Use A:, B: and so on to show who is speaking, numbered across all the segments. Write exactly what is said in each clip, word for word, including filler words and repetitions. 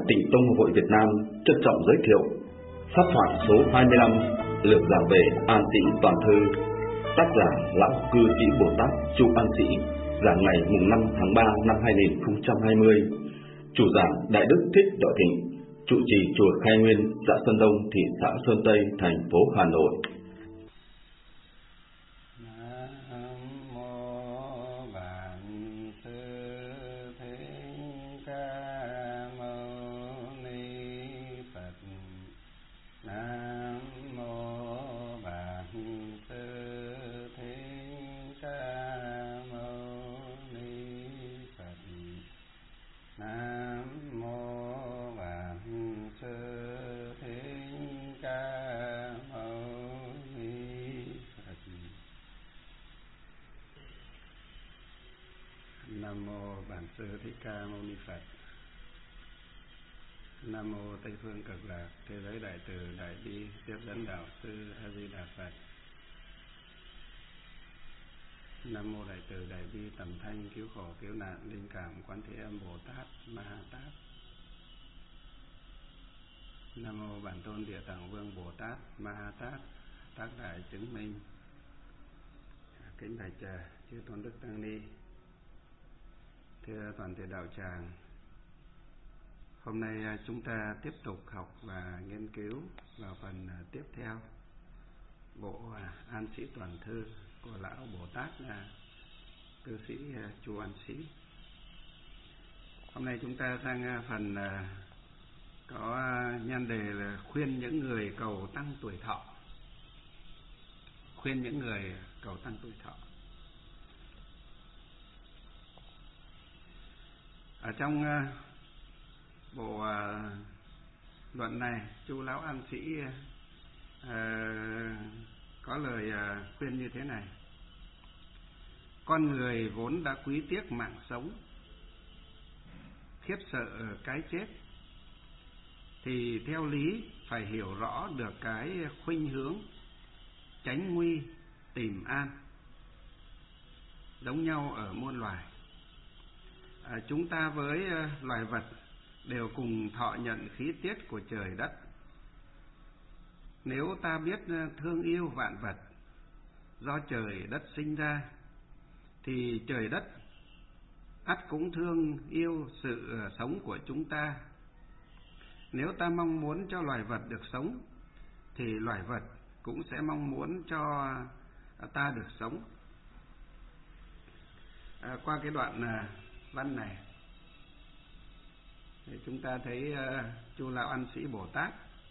A: Tịnh Tông Hội Việt Nam trân trọng giới thiệu pháp thoại số hai mươi lăm lược giảng về An Sĩ Toàn Thư, tác giả Lão Cư Sĩ Bồ Tát Chu An Sĩ, giảng ngày mùng năm tháng ba năm hai nghìn không trăm hai mươi. Chủ giảng Đại Đức Thích Đạo Thịnh, trụ trì chùa Khai Nguyên, xã Sơn Đông, thị xã Sơn Tây, thành phố Hà Nội.
B: Nam mô Bản Sư Thích Ca Mâu Ni Phật. Nam mô Tây Phương Cực Lạc Thế Giới Đại Từ Đại Bi Tiếp Dẫn Đạo Sư A Di Đà Phật. Nam mô Đại Từ Đại Bi Tầm Thanh Cứu Khổ Cứu Nạn Linh Cảm Quán Thế Âm Bồ Tát Ma Ha Tát. Nam mô Bản Tôn Địa Tạng Vương Bồ Tát Ma Ha Tát, tác đại chứng minh. Kính bạch chư tôn đức tăng ni, thưa toàn thể đạo tràng, hôm nay chúng ta tiếp tục học và nghiên cứu vào phần tiếp theo bộ An Sĩ Toàn Thư của lão Bồ Tát cư sĩ Chu An Sĩ. Hôm nay chúng ta sang phần có nhan đề là khuyên những người cầu tăng tuổi thọ. Khuyên những người cầu tăng tuổi thọ. Ở trong uh, bộ uh, luận này, Chu Lão An Sĩ uh, có lời uh, khuyên như thế này: con người vốn đã quý tiếc mạng sống, khiếp sợ cái chết, thì theo lý phải hiểu rõ được cái khuynh hướng tránh nguy tìm an giống nhau ở muôn loài. À, chúng ta với uh, loài vật đều cùng thọ nhận khí tiết của trời đất. Nếu ta biết uh, thương yêu vạn vật do trời đất sinh ra, thì trời đất ắt cũng thương yêu sự uh, sống của chúng ta. Nếu ta mong muốn cho loài vật được sống, thì loài vật cũng sẽ mong muốn cho uh, ta được sống. À, qua cái đoạn uh, văn này thì chúng ta thấy uh, Chu Lão An Sĩ Bồ Tát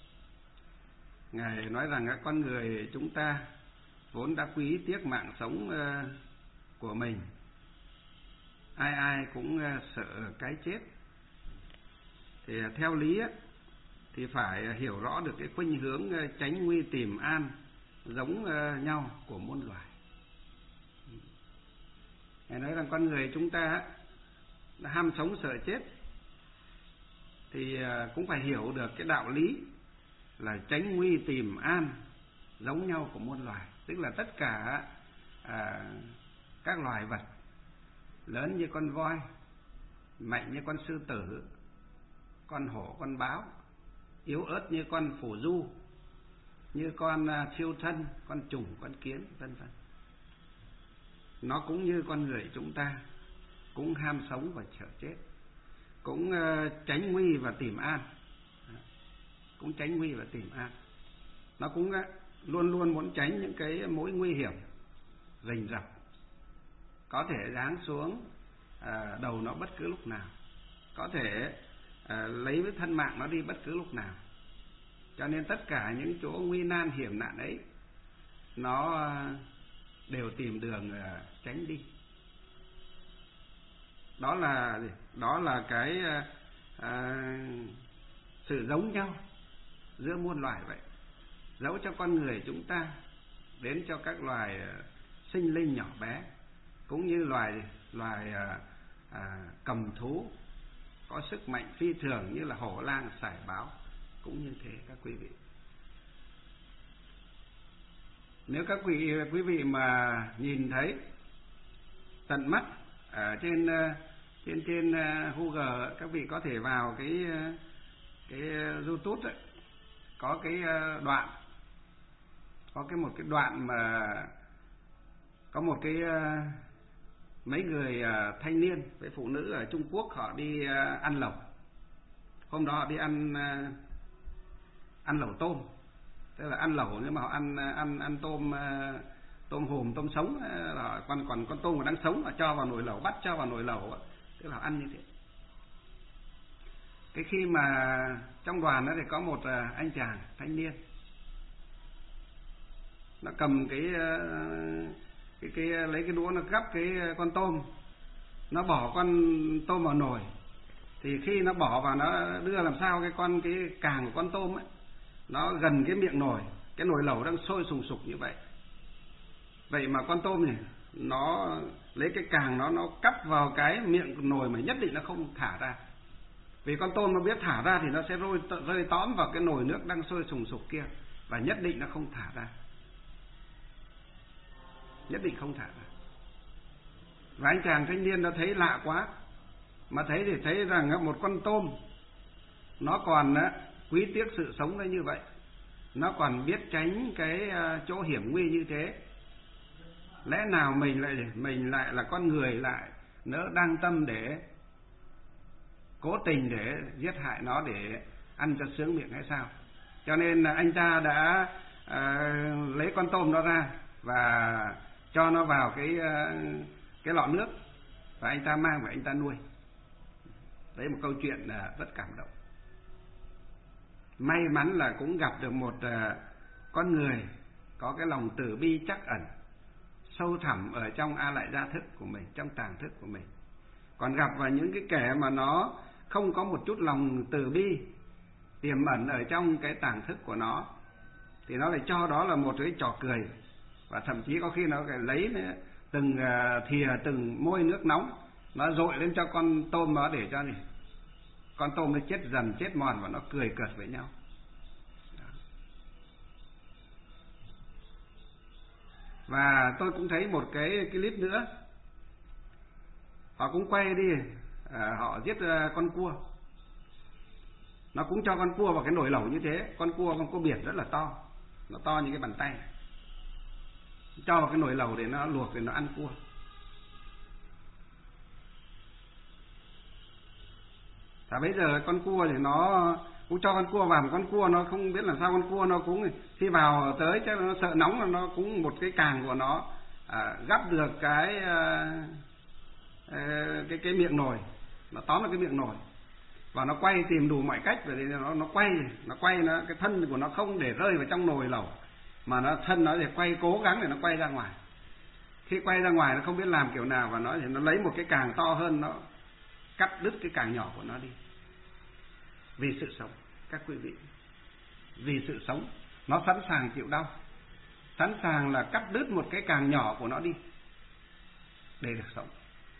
B: ngài nói rằng uh, con người chúng ta vốn đã quý tiếc mạng sống uh, của mình, ai ai cũng uh, sợ cái chết, thì uh, theo lý uh, thì phải uh, hiểu rõ được cái khuynh hướng uh, tránh nguy tìm an giống uh, nhau của muôn loài. Ngài nói rằng con người chúng ta uh, ham sống sợ chết, thì cũng phải hiểu được cái đạo lý là tránh nguy tìm an giống nhau của muôn loài. Tức là tất cả à, các loài vật, lớn như con voi, mạnh như con sư tử, con hổ, con báo, yếu ớt như con phù du, như con siêu thân, con trùng, con kiến, vân vân, nó cũng như con người chúng ta, cũng ham sống và sợ chết, cũng uh, tránh nguy và tìm an, cũng tránh nguy và tìm an. Nó cũng uh, luôn luôn muốn tránh những cái mối nguy hiểm rình rập có thể giáng xuống uh, đầu nó bất cứ lúc nào, có thể uh, lấy với thân mạng nó đi bất cứ lúc nào. Cho nên tất cả những chỗ nguy nan hiểm nạn ấy, nó uh, đều tìm đường uh, tránh đi. Đó là đó là cái à, sự giống nhau giữa muôn loài vậy. Dẫu cho con người chúng ta, đến cho các loài sinh linh nhỏ bé, cũng như loài loài à, à, cầm thú có sức mạnh phi thường như là hổ lang, sải báo, cũng như thế các quý vị. Nếu các quý quý vị mà nhìn thấy tận mắt ở trên trên trên Google, các vị có thể vào cái cái YouTube ấy, có cái đoạn, có cái một cái đoạn mà có một cái mấy người thanh niên với phụ nữ ở Trung Quốc họ đi ăn lẩu. Hôm đó họ đi ăn ăn lẩu tôm, tức là ăn lẩu nhưng mà họ ăn ăn ăn tôm tôm hùm, tôm sống, còn còn con tôm còn đang sống họ cho vào nồi lẩu, bắt cho vào nồi lẩu, tức là họ ăn như thế. Cái khi mà trong đoàn đó thì có một anh chàng thanh niên, nó cầm cái cái cái lấy cái đũa nó gắp cái con tôm, nó bỏ con tôm vào nồi, thì khi nó bỏ vào nó đưa làm sao cái con cái càng của con tôm ấy nó gần cái miệng nồi, cái nồi lẩu đang sôi sùng sục như vậy. Vậy mà con tôm này nó lấy cái càng nó nó cắt vào cái miệng nồi mà nhất định nó không thả ra. Vì con tôm nó biết thả ra thì nó sẽ rơi rơi tõm vào cái nồi nước đang sôi sùng sục kia, và nhất định nó không thả ra. Nhất định không thả ra. Và anh chàng thanh niên nó thấy lạ quá, mà thấy thì thấy rằng một con tôm nó còn quý tiếc sự sống nó như vậy, nó còn biết tránh cái chỗ hiểm nguy như thế. Lẽ nào mình lại mình lại là con người lại nỡ đang tâm để cố tình để giết hại nó để ăn cho sướng miệng hay sao? Cho nên anh ta đã uh, lấy con tôm đó ra và cho nó vào cái uh, cái lọ nước, và anh ta mang về anh ta nuôi. Đấy một câu chuyện uh, rất cảm động. May mắn là cũng gặp được một uh, con người có cái lòng từ bi trắc ẩn, sâu thẳm ở trong a lại gia thức của mình, trong tàng thức của mình. Còn gặp vào những cái kẻ mà nó không có một chút lòng từ bi tiềm ẩn ở trong cái tàng thức của nó, thì nó lại cho đó là một cái trò cười, và thậm chí có khi nó lại lấy từng thìa, từng môi nước nóng nó dội lên cho con tôm đó để cho gì con tôm nó chết dần chết mòn, và nó cười cợt với nhau. Đó. Và tôi cũng thấy một cái clip nữa, họ cũng quay đi, à, họ giết con cua, nó cũng cho con cua vào cái nồi lẩu như thế. Con cua con cua biển rất là to, nó to như cái bàn tay, cho vào cái nồi lẩu để nó luộc, để nó ăn cua. Và bây giờ con cua thì nó cũng cho con cua vào, mà con cua nó không biết làm sao, con cua nó cũng khi vào tới chắc nó sợ nóng, nó cũng một cái càng của nó à, gắp được cái à, cái cái miệng nồi, nó tóm được cái miệng nồi, và nó quay tìm đủ mọi cách, và nó nó quay nó quay nó cái thân của nó không để rơi vào trong nồi lẩu, mà nó thân nó để quay, cố gắng để nó quay ra ngoài. Khi quay ra ngoài nó không biết làm kiểu nào, và nó thì nó lấy một cái càng to hơn, nó cắt đứt cái càng nhỏ của nó đi. Vì sự sống, các quý vị, vì sự sống, nó sẵn sàng chịu đau, sẵn sàng là cắt đứt một cái càng nhỏ của nó đi để được sống,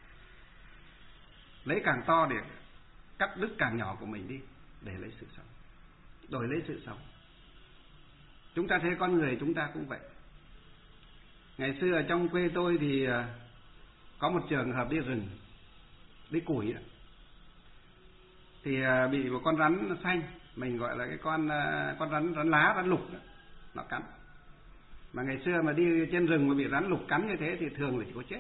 B: lấy càng to để cắt đứt càng nhỏ của mình đi để lấy sự sống, đổi lấy sự sống. Chúng ta thấy con người chúng ta cũng vậy. Ngày xưa ở trong quê tôi thì có một trường hợp đi rừng đi củi đó, thì bị một con rắn xanh, mình gọi là cái con con rắn rắn lá, rắn lục đó, nó cắn. Mà ngày xưa mà đi trên rừng mà bị rắn lục cắn như thế thì thường là chỉ có chết.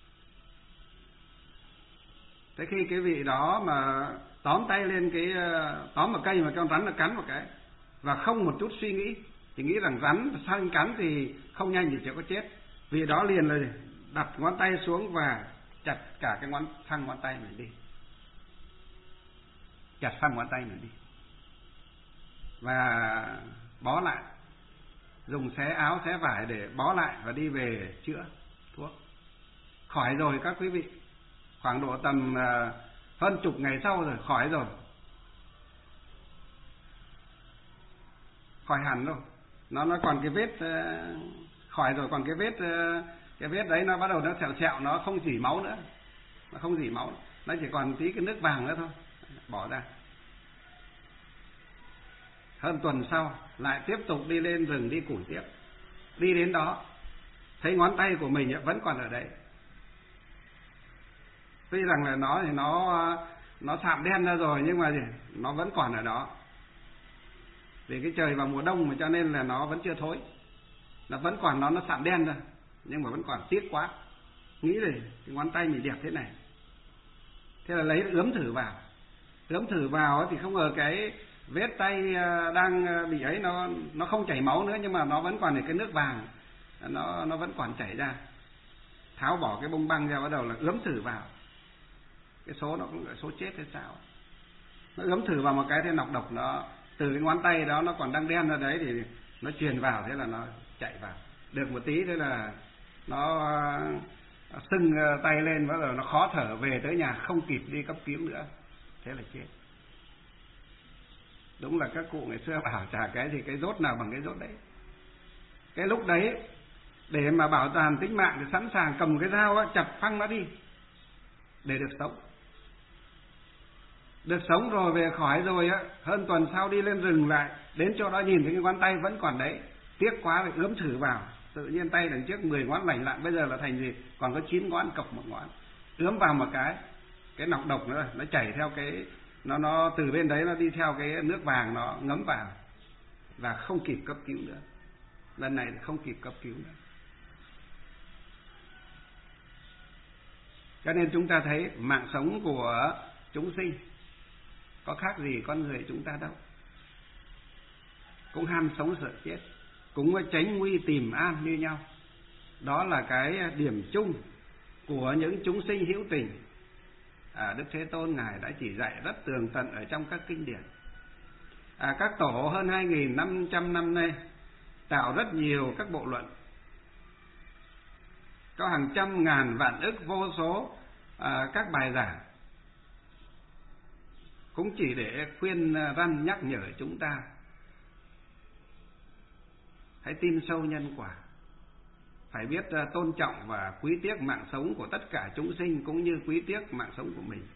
B: Thế khi cái vị đó mà tóm tay lên cái tóm một cây mà con rắn nó cắn một cái, và không một chút suy nghĩ, chỉ nghĩ rằng rắn xanh cắn thì không nhanh thì chỉ có chết, vì đó liền là đặt ngón tay xuống và chặt cả cái ngón thăng ngón tay mình đi, chặt phăng ngón tay mình đi, và bó lại, dùng xé áo xé vải để bó lại và đi về chữa thuốc. Khỏi rồi các quý vị, khoảng độ tầm uh, hơn chục ngày sau rồi, khỏi rồi, khỏi hẳn đâu. Nó nó còn cái vết uh, khỏi rồi, còn cái vết uh, cái vết đấy nó bắt đầu nó sẹo sẹo, nó không dỉ máu nữa, nó không dỉ máu, nó chỉ còn tí cái nước vàng nữa thôi, bỏ ra. Hơn tuần sau lại tiếp tục đi lên rừng đi củi tiếp, đi đến đó thấy ngón tay của mình vẫn còn ở đấy. Tuy rằng là nó thì nó nó sạm đen ra rồi, nhưng mà gì? Nó vẫn còn ở đó. Vì cái trời vào mùa đông mà cho nên là nó vẫn chưa thối, nó vẫn còn nó nó sạm đen ra, nhưng mà vẫn còn tiếc quá. Nghĩ rồi cái ngón tay mình đẹp thế này, thế là lấy ướm thử vào, ướm thử vào thì không ngờ cái vết tay đang bị ấy nó nó không chảy máu nữa, nhưng mà nó vẫn còn cái nước vàng, nó nó vẫn còn chảy ra. Tháo bỏ cái bông băng ra, bắt đầu là ướm thử vào, cái số nó cũng là số chết hay sao, nó ướm thử vào một cái thế nọc độc nó từ cái ngón tay đó nó còn đang đen ra đấy thì nó truyền vào, thế là nó chạy vào được một tí, thế là nó sưng tay lên, bắt đầu nó khó thở, về tới nhà không kịp đi cấp cứu nữa, thế là chết. Đúng là các cụ ngày xưa bảo chả cái gì cái rốt nào bằng cái rốt đấy. Cái lúc đấy để mà bảo toàn tính mạng thì sẵn sàng cầm cái dao á, chặt phăng nó đi để được sống. Được sống rồi về khỏi rồi á, hơn tuần sau đi lên rừng lại, đến chỗ đó nhìn thấy cái ngón tay vẫn còn đấy, tiếc quá thì ướm thử vào, tự nhiên tay đằng trước mười ngón lành lặn, bây giờ là thành gì, còn có chín ngón cọc một ngón, ướm vào một cái, cái nọc độc nữa nó chảy theo cái, nó nó từ bên đấy nó đi theo cái nước vàng nó ngấm vào, và không kịp cấp cứu nữa. Lần này thì không kịp cấp cứu nữa. Cho nên chúng ta thấy mạng sống của chúng sinh có khác gì con người chúng ta đâu, cũng ham sống sợ chết, cũng tránh nguy tìm an như nhau. Đó là cái điểm chung của những chúng sinh hữu tình. à, Đức Thế Tôn Ngài đã chỉ dạy rất tường tận ở trong các kinh điển. à, Các tổ hơn hai nghìn năm trăm năm nay tạo rất nhiều các bộ luận, có hàng trăm ngàn vạn ức vô số à, các bài giảng, cũng chỉ để khuyên răn nhắc nhở chúng ta hãy tin sâu nhân quả, phải biết tôn trọng và quý tiếc mạng sống của tất cả chúng sinh, cũng như quý tiếc mạng sống của mình.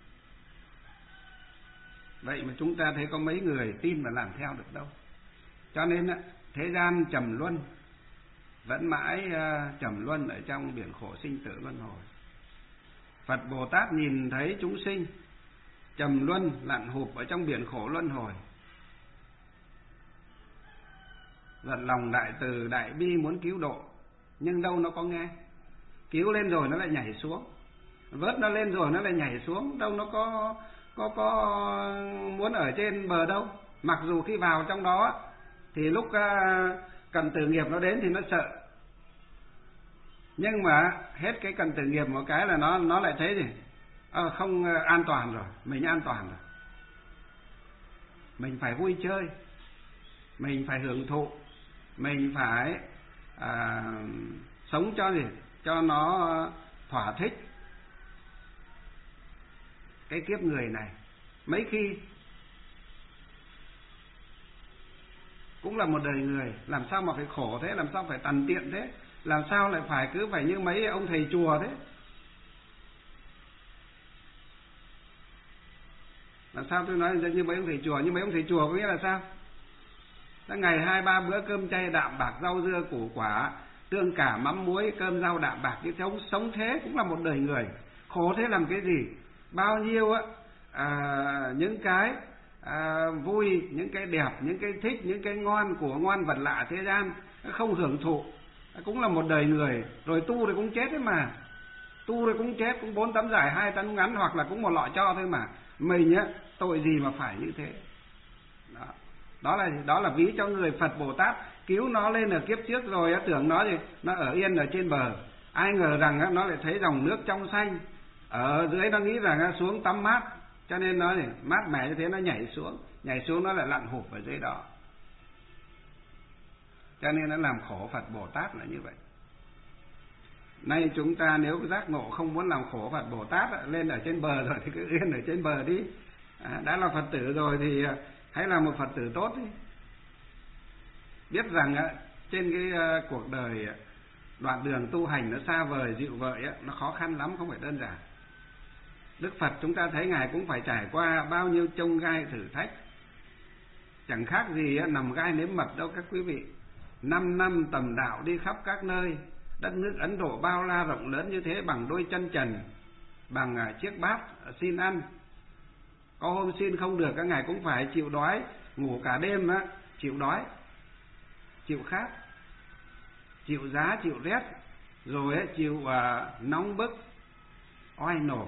B: Vậy mà chúng ta thấy có mấy người tin và làm theo được đâu. Cho nên thế gian trầm luân, vẫn mãi trầm luân ở trong biển khổ sinh tử luân hồi. Phật Bồ Tát nhìn thấy chúng sinh trầm luân lặn hụp ở trong biển khổ luân hồi, giận lòng đại từ đại bi muốn cứu độ, nhưng đâu nó có nghe. Cứu lên rồi nó lại nhảy xuống, vớt nó lên rồi nó lại nhảy xuống, đâu nó có có có muốn ở trên bờ đâu. Mặc dù khi vào trong đó thì lúc cần tử nghiệp nó đến thì nó sợ, nhưng mà hết cái cần tử nghiệp một cái là nó nó lại thấy gì à, không an toàn rồi, mình an toàn rồi, mình phải vui chơi, mình phải hưởng thụ, mình phải à, sống cho gì cho nó thỏa thích cái kiếp người này. Mấy khi cũng là một đời người, làm sao mà phải khổ thế, làm sao phải tằn tiện thế, làm sao lại phải cứ phải như mấy ông thầy chùa thế, làm sao tôi nói như mấy ông thầy chùa. Như mấy ông thầy chùa có nghĩa là sao? Đã ngày hai ba bữa cơm chay đạm bạc, rau dưa củ quả, tương cả mắm muối, cơm rau đạm bạc, như sống sống thế cũng là một đời người. Khổ thế làm cái gì? Bao nhiêu á à, những cái à, vui, những cái đẹp, những cái thích, những cái ngon của ngon vật lạ thế gian không hưởng thụ, cũng là một đời người. Rồi tu rồi cũng chết đấy mà, tu rồi cũng chết, cũng bốn tấm dài hai tấm ngắn, hoặc là cũng một lọ cho thôi mà. Mình á tội gì mà phải như thế. Đó, đó là đó là ví cho người Phật Bồ Tát cứu nó lên ở kiếp trước rồi á, tưởng nó gì nó ở yên ở trên bờ, ai ngờ rằng á, nó lại thấy dòng nước trong xanh ở dưới, nó nghĩ rằng á, xuống tắm mát, cho nên nó gì mát mẻ như thế, nó nhảy xuống, nhảy xuống nó lại lặn hụp ở dưới đó. Cho nên nó làm khổ Phật Bồ Tát là như vậy. Nay chúng ta nếu giác ngộ không muốn làm khổ Phật Bồ Tát, lên ở trên bờ rồi thì cứ yên ở trên bờ đi. À, đã là Phật tử rồi thì hãy là một Phật tử tốt đi. Biết rằng á, trên cái uh, cuộc đời đoạn đường tu hành nó xa vời dịu vợi á, nó khó khăn lắm, không phải đơn giản. Đức Phật chúng ta thấy Ngài cũng phải trải qua bao nhiêu chông gai thử thách, chẳng khác gì á, nằm gai nếm mật đâu các quý vị. Năm năm tầm đạo đi khắp các nơi, đất nước Ấn Độ bao la rộng lớn như thế, bằng đôi chân trần, bằng uh, chiếc bát uh, xin ăn. Có hôm xin không được, các ngài cũng phải chịu đói, ngủ cả đêm á, chịu đói, chịu khát, chịu giá, chịu rét, rồi ấy, chịu uh, nóng bức, oai nổ.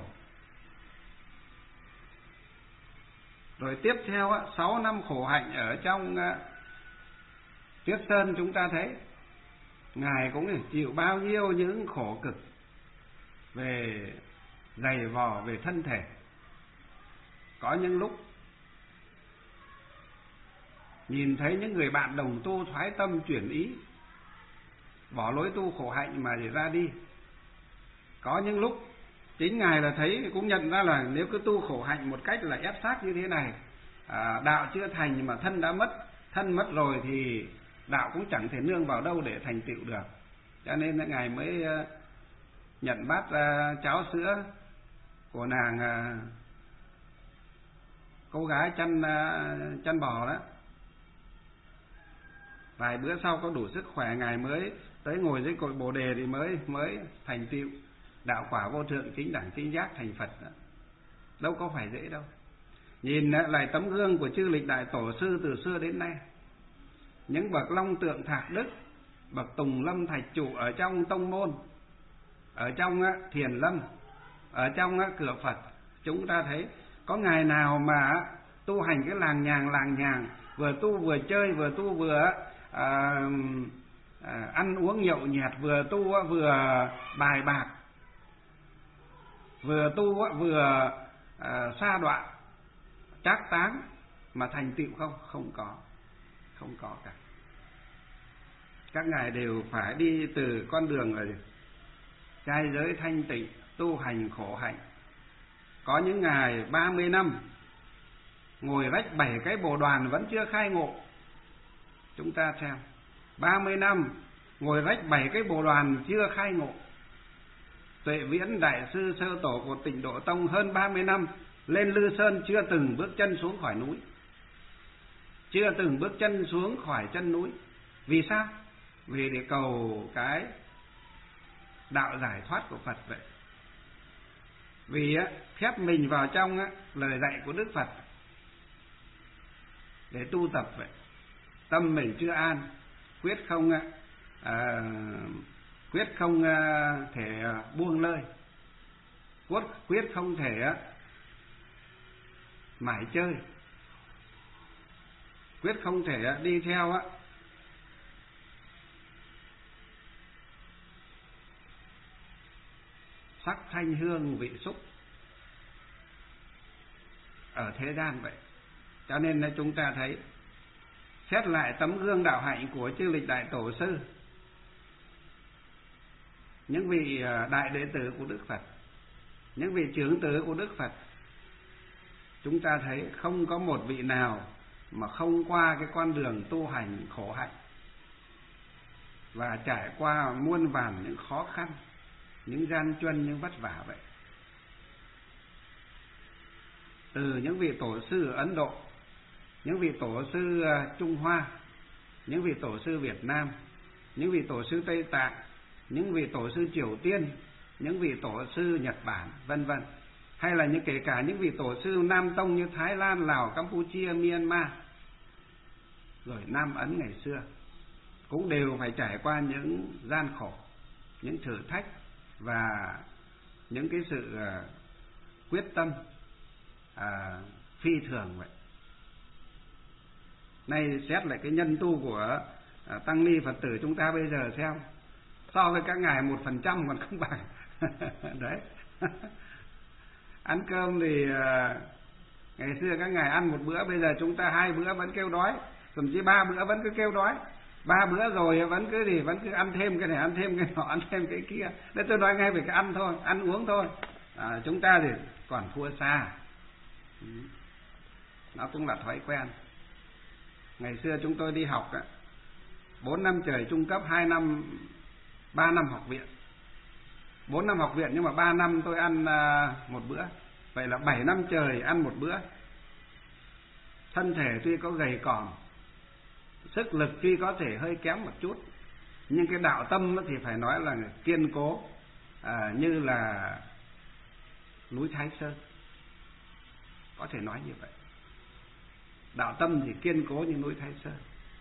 B: Rồi tiếp theo á, sáu năm khổ hạnh ở trong uh, Tuyết Sơn, chúng ta thấy Ngài cũng chịu bao nhiêu những khổ cực về dày vò, về thân thể. Có những lúc nhìn thấy những người bạn đồng tu thoái tâm chuyển ý, bỏ lối tu khổ hạnh mà để ra đi. Có những lúc chính Ngài là thấy, cũng nhận ra là nếu cứ tu khổ hạnh một cách là ép sát như thế này, à, đạo chưa thành mà thân đã mất, thân mất rồi thì đạo cũng chẳng thể nương vào đâu để thành tựu được. Cho nên là Ngài mới nhận bát uh, cháo sữa của nàng uh, cô gái chăn uh, chăn bò đó. Vài bữa sau có đủ sức khỏe, Ngài mới tới ngồi dưới cội Bồ đề thì mới mới thành tựu đạo quả vô thượng chính đẳng chính giác thành Phật đó. Đâu có phải dễ đâu. Nhìn lại tấm gương của chư lịch đại tổ sư từ xưa đến nay, những bậc long tượng thạc đức, bậc tùng lâm thạch trụ ở trong tông môn, ở trong thiền lâm, ở trong cửa Phật, chúng ta thấy có ngày nào mà tu hành cái làng nhàng làng nhàng, vừa tu vừa chơi, vừa tu vừa à, à, ăn uống nhậu nhẹt, vừa tu vừa bài bạc, vừa tu vừa à, sa đọa trác táng mà thành tựu không? Không có, không có cả. Các ngài đều phải đi từ con đường là trai giới thanh tịnh, tu hành khổ hạnh. Có những ngài ba mươi năm ngồi rách bảy cái bồ đoàn vẫn chưa khai ngộ. Chúng ta xem, ba mươi năm ngồi rách bảy cái bồ đoàn chưa khai ngộ. Tuệ Viễn đại sư sơ tổ của Tịnh Độ Tông hơn ba mươi năm lên Lư Sơn chưa từng bước chân xuống khỏi núi, chưa từng bước chân xuống khỏi chân núi. Vì sao? Vì để cầu cái đạo giải thoát của Phật vậy. Vì á, khép mình vào trong á, lời dạy của Đức Phật để tu tập vậy. Tâm mình chưa an, quyết không à, quyết không à, thể buông lơi, quyết quyết không thể á, mải chơi, quyết không thể á, đi theo á, sắc thanh hương vị xúc ở thế gian vậy. Cho nên là chúng ta thấy, xét lại tấm gương đạo hạnh của chư lịch đại tổ sư, những vị đại đệ tử của Đức Phật, những vị trưởng tử của Đức Phật, chúng ta thấy không có một vị nào mà không qua cái con đường tu hành khổ hạnh và trải qua muôn vàn những khó khăn, những gian truân, những vất vả vậy. Từ những vị tổ sư ở Ấn Độ, những vị tổ sư Trung Hoa, những vị tổ sư Việt Nam, những vị tổ sư Tây Tạng, những vị tổ sư Triều Tiên, những vị tổ sư Nhật Bản, vân vân, hay là những kể cả những vị tổ sư Nam Tông như Thái Lan, Lào, Campuchia, Myanmar, rồi Nam Ấn ngày xưa, cũng đều phải trải qua những gian khổ, những thử thách và những cái sự uh, quyết tâm uh, phi thường vậy. Nay xét lại cái nhân tu của uh, tăng ni Phật tử chúng ta bây giờ xem, so với các ngài một phần trăm còn không bằng. Đấy. Ăn cơm thì uh, ngày xưa các ngài ăn một bữa, bây giờ chúng ta hai bữa vẫn kêu đói, thậm chí ba bữa vẫn cứ kêu đói. Ba bữa rồi vẫn cứ gì vẫn cứ ăn thêm cái này, ăn thêm cái nọ, ăn thêm cái kia. Đấy, tôi nói ngay về cái ăn thôi, ăn uống thôi. À, chúng ta thì còn thua xa. Ừ. Nó cũng là thói quen. Ngày xưa chúng tôi đi học bốn năm trời trung cấp, hai năm, ba năm học viện. Bốn năm học viện nhưng mà ba năm tôi ăn uh, một bữa. Vậy là bảy năm trời ăn một bữa. Thân thể tuy có gầy còm, sức lực tuy có thể hơi kém một chút, nhưng cái đạo tâm thì phải nói là kiên cố, à, như là núi Thái Sơn, có thể nói như vậy. Đạo tâm thì kiên cố như núi Thái Sơn.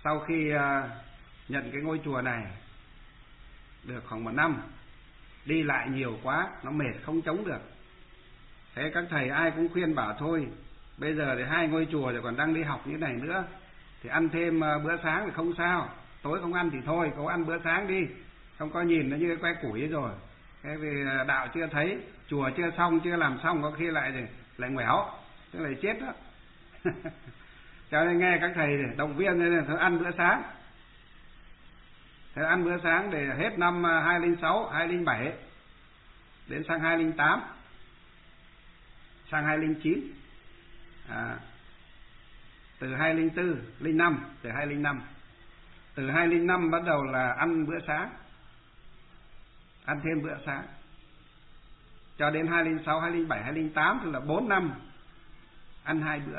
B: sau khi nhận cái ngôi chùa này được khoảng một năm, đi lại nhiều quá, nó mệt không chống được. Thế các thầy ai cũng khuyên bảo thôi, bây giờ thì hai ngôi chùa rồi còn đang đi học như này nữa, thì ăn thêm bữa sáng thì không sao, tối không ăn thì thôi, cố ăn bữa sáng đi, không có nhìn nó như cái que củi rồi. Thế vì đạo chưa thấy, chùa chưa xong, chưa làm xong, có khi lại lại ngoẻo, tức là chết đó. Cho nên nghe các thầy động viên nên là thôi ăn bữa sáng. Thế ăn bữa sáng để hết năm hai không không sáu, hai không không bảy đến sang hai không không tám, sang hai không không chín, à, từ hai không không bốn, linh năm, từ hai không không năm, từ hai không không năm bắt đầu là ăn bữa sáng, ăn thêm bữa sáng, cho đến hai không không sáu, hai không không bảy, hai không không tám, tức là bốn năm ăn hai bữa.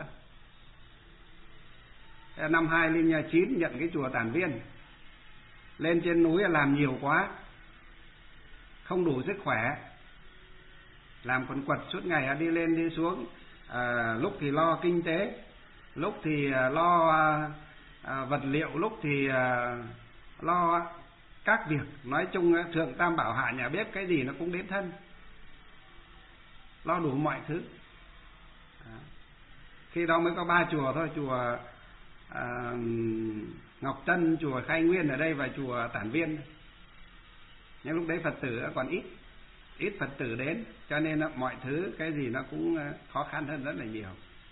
B: Thế năm hai không chín nhận cái chùa Tản Viên, lên trên núi làm nhiều quá, không đủ sức khỏe, làm quần quật suốt ngày đi lên đi xuống, à, lúc thì lo kinh tế, lúc thì lo à, vật liệu, lúc thì à, lo các việc. Nói chung thượng tam bảo hạ nhà bếp cái gì nó cũng đến thân, lo đủ mọi thứ. À, khi đó mới có ba chùa thôi, chùa à, Ngọc Tân, chùa Khai Nguyên ở đây và chùa Tản Viên. Nhưng lúc đấy Phật tử còn ít, ít Phật tử đến, cho nên mọi thứ cái gì nó cũng khó khăn hơn rất là nhiều.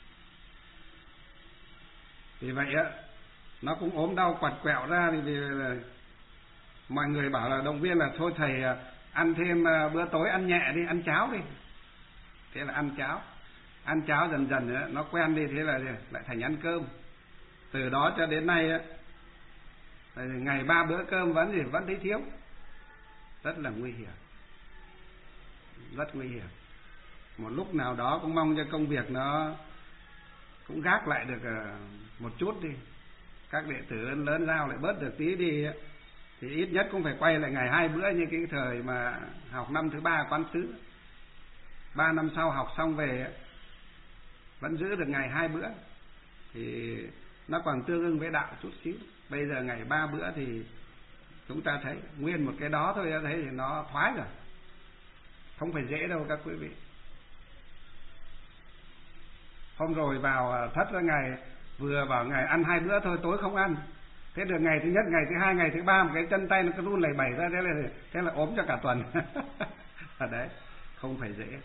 B: Vì vậy á, nó cũng ốm đau quặt quẹo ra, thì, thì mọi người bảo là động viên là thôi thầy ăn thêm bữa tối ăn nhẹ đi, ăn cháo đi. Thế là ăn cháo, ăn cháo dần dần nữa, nó quen đi, thế là lại thành ăn cơm. Từ đó cho đến nay á, ngày ba bữa cơm vẫn gì vẫn thấy thiếu, rất là nguy hiểm, rất nguy hiểm. Một lúc nào đó cũng mong cho công việc nó cũng gác lại được một chút đi, các đệ tử lớn lao lại bớt được tí đi, thì ít nhất cũng phải quay lại ngày hai bữa như cái thời mà học năm thứ ba quán xứ. Ba năm sau học xong về vẫn giữ được ngày hai bữa, thì nó còn tương ưng với đạo chút xíu. Bây giờ ngày ba bữa thì chúng ta thấy nguyên một cái đó thôi, thấy thì nó thoái rồi, không phải dễ đâu các quý vị. Hôm rồi vào thất ra ngày vừa vào ngày ăn hai bữa thôi, tối không ăn. Thế được ngày thứ nhất, ngày thứ hai, ngày thứ ba một cái chân tay nó cứ run lẩy bẩy ra, thế là thế là ốm cho cả tuần. Ở đấy không phải dễ.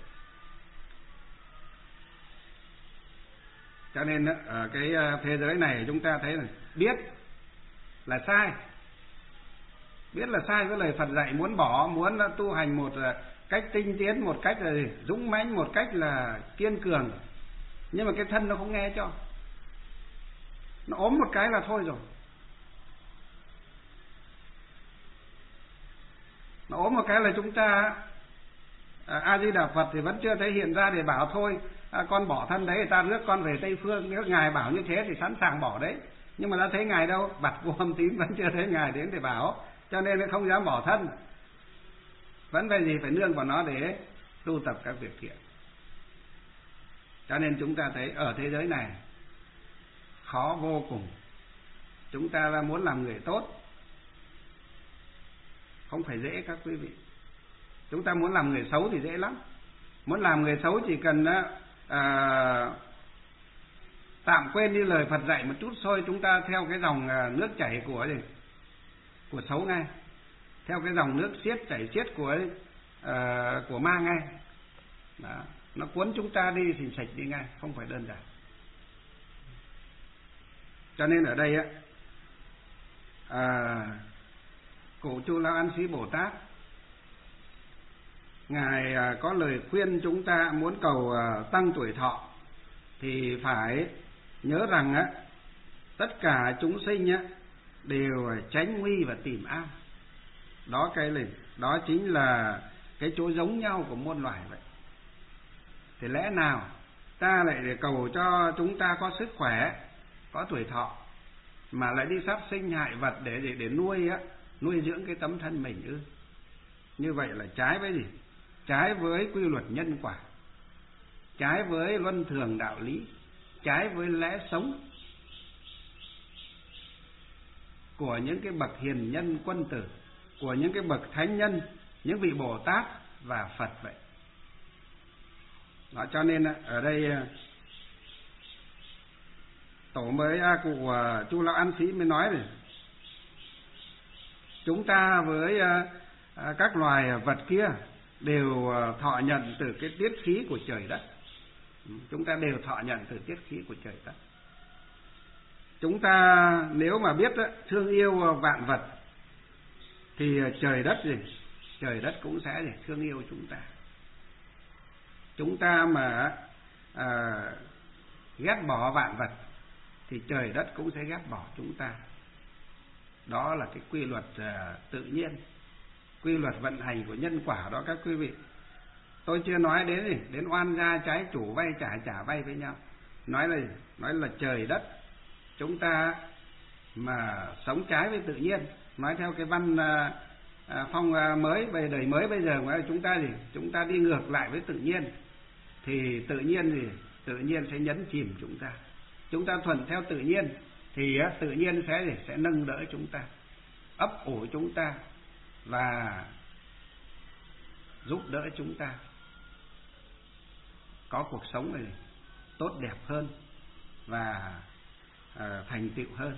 B: Cho nên ở cái thế giới này chúng ta thấy là biết là sai, biết là sai với lời Phật dạy, muốn bỏ, muốn tu hành một cách tinh tiến, một cách là dũng mãnh, một cách là kiên cường, nhưng mà cái thân nó không nghe cho, nó ốm một cái là thôi rồi, nó ốm một cái là chúng ta A Di Đà Phật thì vẫn chưa thấy hiện ra để bảo thôi à, con bỏ thân đấy, người ta rước con về Tây Phương. Nếu ngài bảo như thế thì sẵn sàng bỏ đấy, nhưng mà đã thấy ngài đâu, bặt vô âm tín vẫn chưa thấy ngài đến để bảo, cho nên nó không dám bỏ thân, vẫn phải gì phải nương vào nó để tu tập các việc thiện. Cho nên chúng ta thấy ở thế giới này khó vô cùng. Chúng ta là muốn làm người tốt không phải dễ các quý vị. Chúng ta muốn làm người xấu thì dễ lắm. Muốn làm người xấu chỉ cần à, tạm quên đi lời Phật dạy một chút thôi, chúng ta theo cái dòng nước chảy của gì của xấu ngay, theo cái dòng nước xiết chảy xiết của à, của ma ngay. Đó, nó cuốn chúng ta đi thì sạch đi ngay, không phải đơn giản. Cho nên ở đây á, à, cụ Chu Lao An Sĩ Bồ Tát ngài có lời khuyên chúng ta muốn cầu tăng tuổi thọ thì phải nhớ rằng á, tất cả chúng sinh á đều tránh nguy và tìm an. Đó cái này, đó chính là cái chỗ giống nhau của muôn loài vậy. Thì lẽ nào ta lại để cầu cho chúng ta có sức khỏe, có tuổi thọ, mà lại đi sát sinh hại vật để để, để nuôi á, nuôi dưỡng cái tấm thân mình ư? Như vậy là trái với gì? Trái với quy luật nhân quả, trái với luân thường đạo lý, trái với lẽ sống. của những cái bậc hiền nhân quân tử, của những cái bậc thánh nhân, những vị Bồ Tát và Phật vậy. Đó, cho nên ở đây tổ mới à, cụ à, Chu Lão An Sĩ mới nói này, chúng ta với à, à, các loài vật kia đều à, thọ nhận từ cái tiết khí của trời đất. Chúng ta đều thọ nhận từ tiết khí của trời đất. Chúng ta nếu mà biết đó, thương yêu vạn vật thì trời đất gì, trời đất cũng sẽ gì, thương yêu chúng ta. Chúng ta mà à, ghét bỏ vạn vật thì trời đất cũng sẽ ghét bỏ chúng ta. Đó là cái quy luật à, tự nhiên, quy luật vận hành của nhân quả đó các quý vị. Tôi chưa nói đến gì, đến oan gia trái chủ vay trả trả vay với nhau. Nói là nói là trời đất chúng ta mà sống trái với tự nhiên, nói theo cái văn à, à, phong à, mới về đời mới bây giờ nói là chúng ta gì, chúng ta đi ngược lại với tự nhiên thì tự nhiên gì, tự nhiên sẽ nhấn chìm chúng ta. Chúng ta thuận theo tự nhiên thì á, tự nhiên sẽ gì, sẽ nâng đỡ chúng ta, ấp ủ chúng ta và giúp đỡ chúng ta có cuộc sống này tốt đẹp hơn và à, thành tựu hơn.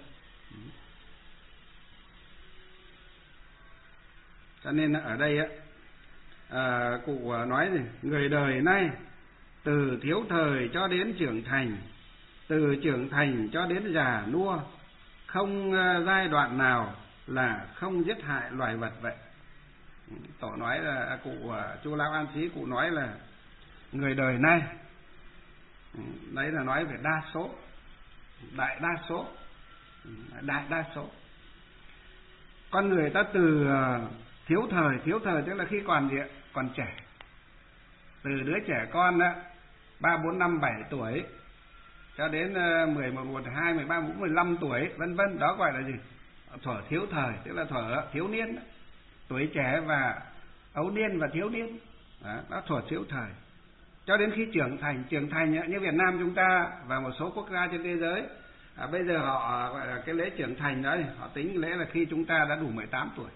B: Cho nên ở đây á, à, cụ nói gì, người đời nay từ thiếu thời cho đến trưởng thành, từ trưởng thành cho đến già nua, không giai đoạn nào là không giết hại loài vật vậy. Tổ nói là cụ Chu Lão An Sĩ cụ nói là người đời nay, đấy là nói về đa số, đại đa số, đại đa số. Con người ta từ thiếu thời, thiếu thời tức là khi còn gì, còn trẻ, từ đứa trẻ con đó ba bốn năm bảy tuổi cho đến mười một mười hai mười ba mười lăm tuổi vân vân, đó gọi là gì, thuở thiếu thời, tức là thuở thiếu niên đó. Tuổi trẻ và ấu niên và thiếu niên đó, đó thuở thiếu thời. Cho đến khi trưởng thành, trưởng thành như Việt Nam chúng ta và một số quốc gia trên thế giới à, bây giờ họ gọi là cái lễ trưởng thành đấy, họ tính lễ là khi chúng ta đã đủ mười tám tuổi.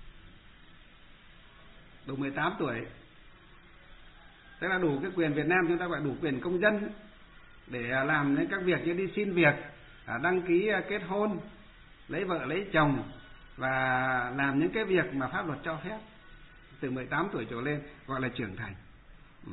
B: Đủ mười tám tuổi tức là đủ cái quyền, Việt Nam chúng ta gọi đủ quyền công dân để làm những các việc như đi xin việc, đăng ký kết hôn, lấy vợ lấy chồng và làm những cái việc mà pháp luật cho phép. Từ mười tám tuổi trở lên gọi là trưởng thành. Ừ.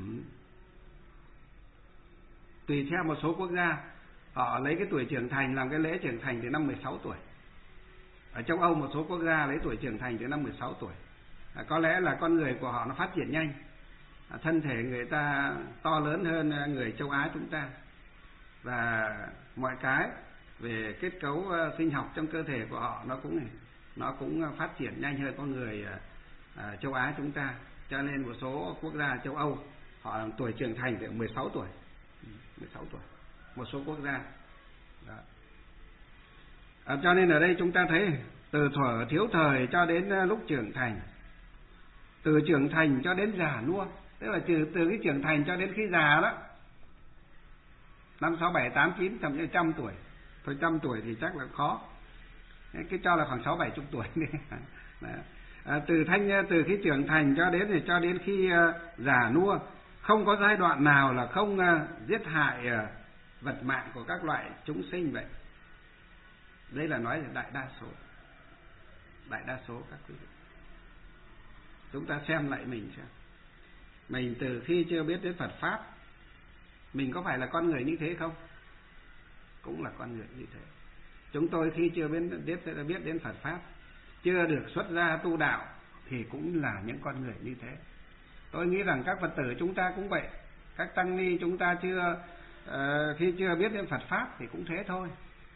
B: Tùy theo một số quốc gia họ lấy cái tuổi trưởng thành làm cái lễ trưởng thành từ năm mười sáu tuổi. Ở châu Âu một số quốc gia lấy tuổi trưởng thành từ năm mười sáu tuổi. À, có lẽ là con người của họ nó phát triển nhanh, à, thân thể người ta to lớn hơn người châu Á chúng ta, và mọi cái về kết cấu uh, sinh học trong cơ thể của họ nó cũng nó cũng phát triển nhanh hơn con người uh, uh, châu Á chúng ta. Cho nên một số quốc gia châu Âu họ tuổi trưởng thành từ mười sáu tuổi, mười sáu tuổi, một số quốc gia. Đó. À, cho nên ở đây chúng ta thấy từ thuở thiếu thời cho đến lúc trưởng thành, từ trưởng thành cho đến già nua, tức là từ từ cái trưởng thành cho đến khi già đó, năm sáu bảy tám chín thậm chí trăm tuổi. Thôi trăm tuổi thì chắc là khó, cái cho là khoảng sáu bảy chục tuổi đi. À, từ thanh từ khi trưởng thành cho đến thì cho đến khi uh, già nua, không có giai đoạn nào là không uh, giết hại uh, vật mạng của các loại chúng sinh vậy. Đây là nói là đại đa số, đại đa số các quý vị. Chúng ta xem lại mình xem, mình từ khi chưa biết đến Phật pháp, mình có phải là con người như thế không? Cũng là con người như thế. Chúng tôi khi chưa biết biết biết đến Phật pháp, chưa được xuất gia tu đạo thì cũng là những con người như thế. Tôi nghĩ rằng các Phật tử chúng ta cũng vậy, các tăng ni chúng ta chưa uh, khi chưa biết đến Phật pháp thì cũng thế thôi.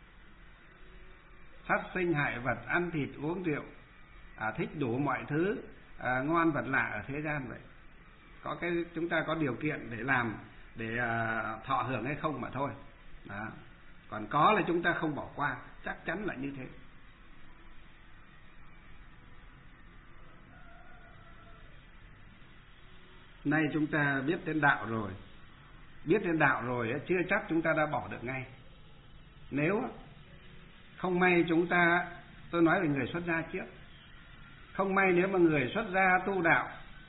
B: Sát sinh hại vật, ăn thịt uống rượu, à, thích đủ mọi thứ à, ngon vật lạ ở thế gian vậy. Có cái chúng ta có điều kiện để làm, để à, thọ hưởng hay không mà thôi. Đó. Còn có là chúng ta không bỏ qua, chắc chắn là như thế. Nay chúng ta biết đến đạo rồi, biết đến đạo rồi chưa chắc chúng ta đã bỏ được ngay. Nếu không may chúng ta tôi nói về người xuất gia trước. Không may nếu mà người xuất gia tu đạo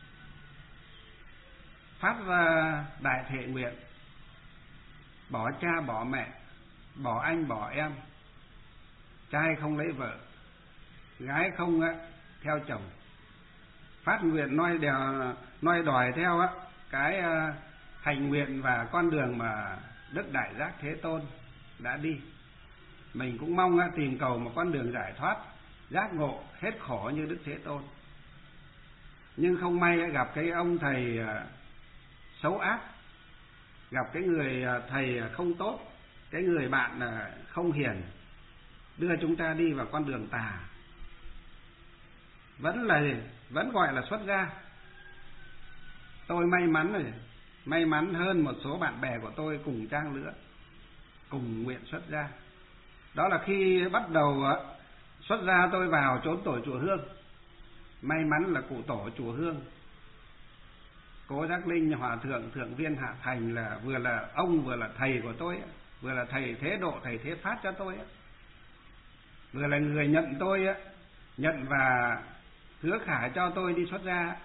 B: phát ra đại thệ nguyện, bỏ cha bỏ mẹ, bỏ anh bỏ em, trai không lấy vợ, gái không á, theo chồng, phát nguyện noi đèo noi đòi theo á cái uh, hành nguyện và con đường mà Đức Đại Giác Thế Tôn đã đi. Mình cũng mong á, tìm cầu một con đường giải thoát, giác ngộ hết khổ như Đức Thế Tôn. Nhưng không may á, gặp cái ông thầy uh, xấu ác, gặp cái người uh, thầy không tốt, cái người bạn uh, không hiền, đưa chúng ta đi vào con đường tà. Vẫn là vẫn gọi là xuất gia. Tôi may mắn rồi, may mắn hơn một số bạn bè của tôi cùng trang lứa, cùng nguyện xuất gia. Đó là khi bắt đầu xuất gia tôi vào trốn tổ chùa Hương. May mắn là cụ tổ chùa Hương, Cố Giác Linh Hòa Thượng Thượng Viên Hạ Thành là vừa là ông vừa là thầy của tôi, vừa là thầy thế độ, thầy thế phát cho tôi, vừa là người nhận tôi, nhận và hứa khả cho tôi đi xuất gia.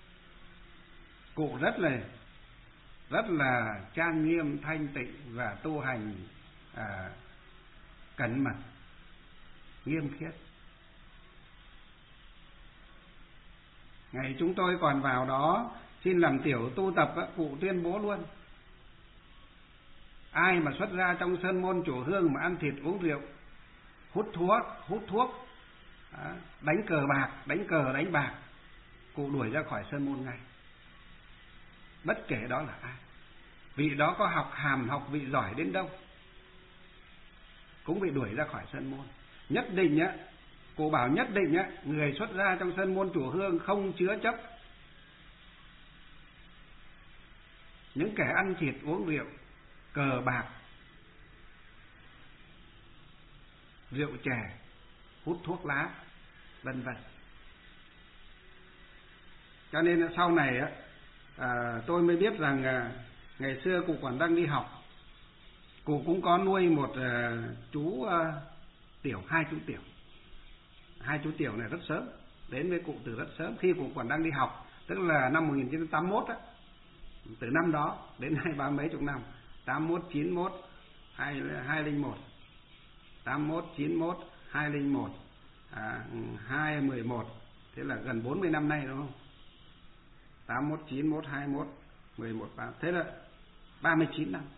B: Cụ rất là rất là trang nghiêm, thanh tịnh và tu hành à, cẩn mật, nghiêm khiết. Ngày chúng tôi còn vào đó xin làm tiểu tu tập, cụ tuyên bố luôn: ai mà xuất ra trong sơn môn chùa Hương mà ăn thịt uống rượu, hút thuốc, hút thuốc, đánh cờ bạc, đánh cờ đánh bạc, cụ đuổi ra khỏi sơn môn ngay. Bất kể đó là ai, vị đó có học hàm học vị giỏi đến đâu cũng bị đuổi ra khỏi sơn môn. Nhất định á, cụ bảo nhất định á, người xuất gia trong sơn môn chùa Hương không chứa chấp những kẻ ăn thịt uống rượu, cờ bạc, rượu chè, hút thuốc lá, vân vân. Cho nên sau này á, à, tôi mới biết rằng à, ngày xưa cụ còn đang đi học, cụ cũng có nuôi một à, chú à, tiểu, hai chú tiểu. Hai chú tiểu này rất sớm, đến với cụ từ rất sớm, khi cụ còn đang đi học, tức là năm một nghìn chín trăm tám mươi mốt á. Từ năm đó đến hai ba mấy chục năm, tám mốt, chín mốt, hai linh một, tám mốt, chín mốt, hai linh một, à, hai mười một, thế là gần bốn mươi năm nay đúng không? tám mốt, chín mốt, hai mốt, mười một, ba, thế là ba mươi chín năm.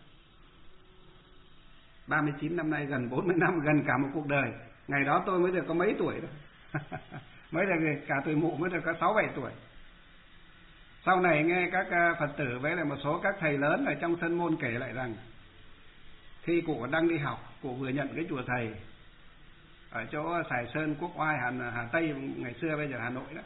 B: ba mươi chín năm nay, gần bốn mươi năm, gần cả một cuộc đời. Ngày đó tôi mới được có mấy tuổi đó. Mới được cả tuổi mụ mới được có sáu bảy tuổi. Sau này nghe các Phật tử với lại một số các thầy lớn ở trong sân môn kể lại rằng khi cụ đang đi học, cụ vừa nhận cái chùa thầy ở chỗ Sài Sơn, Quốc Oai, Hà, Hà Tây ngày xưa, bây giờ Hà Nội đó.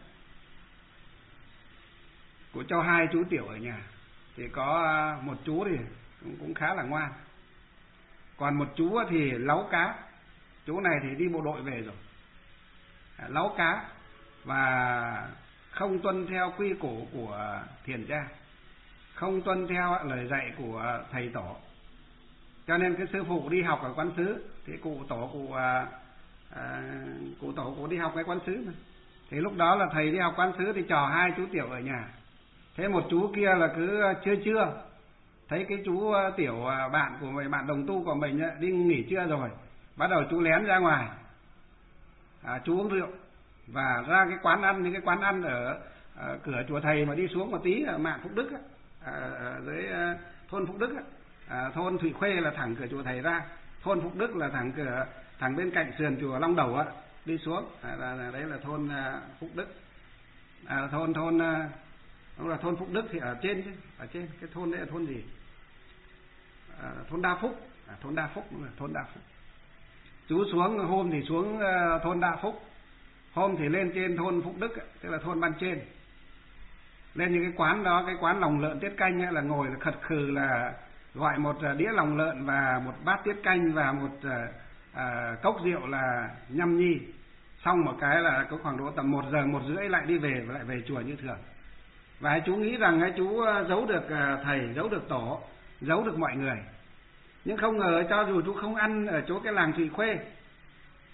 B: Cụ cho hai chú tiểu ở nhà, thì có một chú thì cũng, cũng khá là ngoan, còn một chú thì láu cá. Chú này thì đi bộ đội về rồi, láu cá và không tuân theo quy củ của thiền gia, không tuân theo lời dạy của thầy tổ. Cho nên cái sư phụ đi học ở quán xứ, thì cụ tổ cụ à, à, cụ tổ cụ đi học cái quán xứ mà. Thì lúc đó là thầy đi học quán xứ thì trò hai chú tiểu ở nhà. Thế một chú kia là cứ chưa chưa thấy cái chú tiểu bạn của mình, bạn đồng tu của mình ấy, đi nghỉ trưa rồi, bắt đầu chú lén ra ngoài, à, chú uống rượu và ra cái quán ăn, những cái quán ăn ở, ở cửa chùa thầy mà đi xuống một tí ở mạng Phúc Đức ấy, ở dưới thôn Phúc Đức ấy. À, thôn Thụy Khuê là thẳng cửa chùa thầy ra, thôn Phúc Đức là thẳng cửa thẳng bên cạnh sườn chùa Long Đầu á, đi xuống à, là, là đấy là thôn uh, Phúc Đức. À, thôn thôn uh, là thôn Phúc Đức thì ở trên chứ, ở trên cái thôn đấy là thôn gì? À, thôn Đa Phúc, à, thôn Đa Phúc đúng rồi, thôn Đa Phúc. Chú xuống hôm thì xuống uh, thôn Đa Phúc, hôm thì lên trên thôn Phúc Đức, tức là thôn ban trên. Lên những cái quán đó, cái quán lòng lợn tiết canh ấy, là ngồi là khật khừ là gọi một đĩa lòng lợn và một bát tiết canh và một à, cốc rượu là nhâm nhi. Xong một cái là có khoảng độ tầm một giờ, một rưỡi lại đi về và lại về chùa như thường. Và chú nghĩ rằng ấy, chú giấu được thầy, giấu được tổ, giấu được mọi người. Nhưng không ngờ cho dù chú không ăn ở chỗ cái làng Thụy Khuê,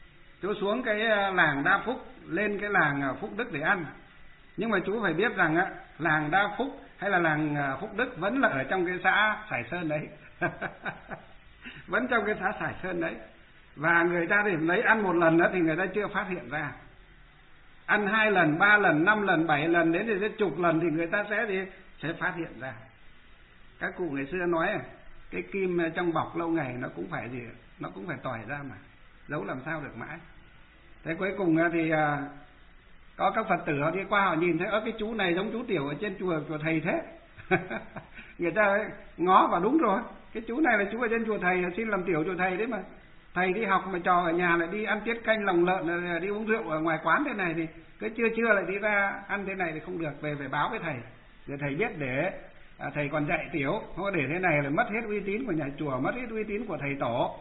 B: chú xuống cái làng Đa Phúc, lên cái làng Phúc Đức để ăn. Nhưng mà chú phải biết rằng á, làng Đa Phúc hay là làng Phúc Đức vẫn là ở trong cái xã Sài Sơn đấy. Vẫn trong cái xã Sài Sơn đấy. Và người ta thì lấy ăn một lần đó thì người ta chưa phát hiện ra. Ăn hai lần, ba lần, năm lần, bảy lần, đến thì chục lần thì người ta sẽ thì sẽ phát hiện ra. Các cụ ngày xưa nói cái kim trong bọc lâu ngày nó cũng phải gì, nó cũng phải tỏi ra mà, giấu làm sao được mãi. Thế cuối cùng thì có các Phật tử họ đi qua, họ nhìn thấy ơ cái chú này giống chú Tiểu ở trên chùa chùa thầy thế. Người ta ngó vào, đúng rồi, cái chú này là chú ở trên chùa thầy, xin làm tiểu chùa thầy đấy mà. Thầy đi học mà trò ở nhà lại đi ăn tiết canh lòng lợn, đi uống rượu ở ngoài quán thế này thì cái trưa trưa lại đi ra ăn thế này thì không được, về phải báo với thầy để thầy biết, để à, thầy còn dạy tiểu, không để thế này là mất hết uy tín của nhà chùa, mất hết uy tín của thầy tổ.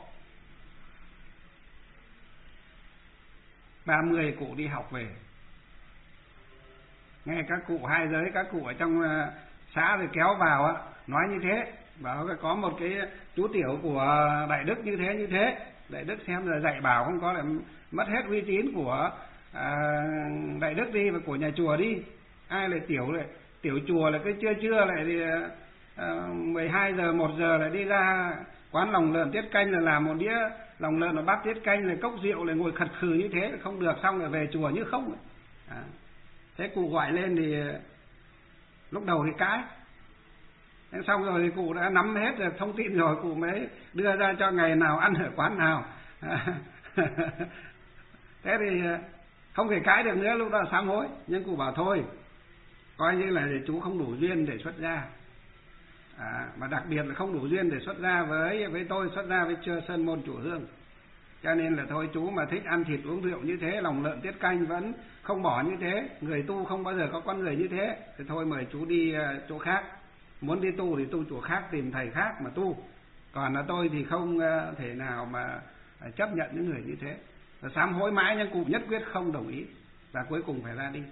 B: Ba mươi cụ đi học về, nghe các cụ hai giới, các cụ ở trong uh, xã thì kéo vào á, nói như thế, bảo có một cái chú Tiểu của Đại Đức như thế như thế. Đại Đức xem rồi dạy bảo không có là mất hết uy tín của à, Đại Đức đi và của nhà chùa đi. Ai lại Tiểu lại Tiểu chùa là cái trưa trưa lại thì à, mười hai giờ một giờ lại đi ra quán lòng lợn tiết canh là làm một đĩa lòng lợn, là bát tiết canh, là cốc rượu, lại ngồi khật khừ như thế không được, xong rồi về chùa như không. À, thế cụ gọi lên thì lúc đầu thì cãi, xong rồi thì cụ đã nắm hết rồi thông tin rồi, cụ mới đưa ra cho ngày nào ăn ở quán nào. Thế thì không thể cãi được nữa, lúc đó sám hối. Nhưng cụ bảo thôi, coi như là chú không đủ duyên để xuất gia, à, mà đặc biệt là không đủ duyên để xuất gia với với tôi, xuất gia với chưa Sơn Môn Chủ Hương. Cho nên là thôi, chú mà thích ăn thịt uống rượu như thế, lòng lợn tiết canh vẫn không bỏ như thế, người tu không bao giờ có con người như thế, thì thôi mời chú đi chỗ khác. Muốn đi tu thì tu chỗ khác, tìm thầy khác mà tu. Còn là tôi thì không thể nào mà chấp nhận những người như thế. Và sám hối mãi nhưng cụ nhất quyết không đồng ý, và cuối cùng phải ra đi.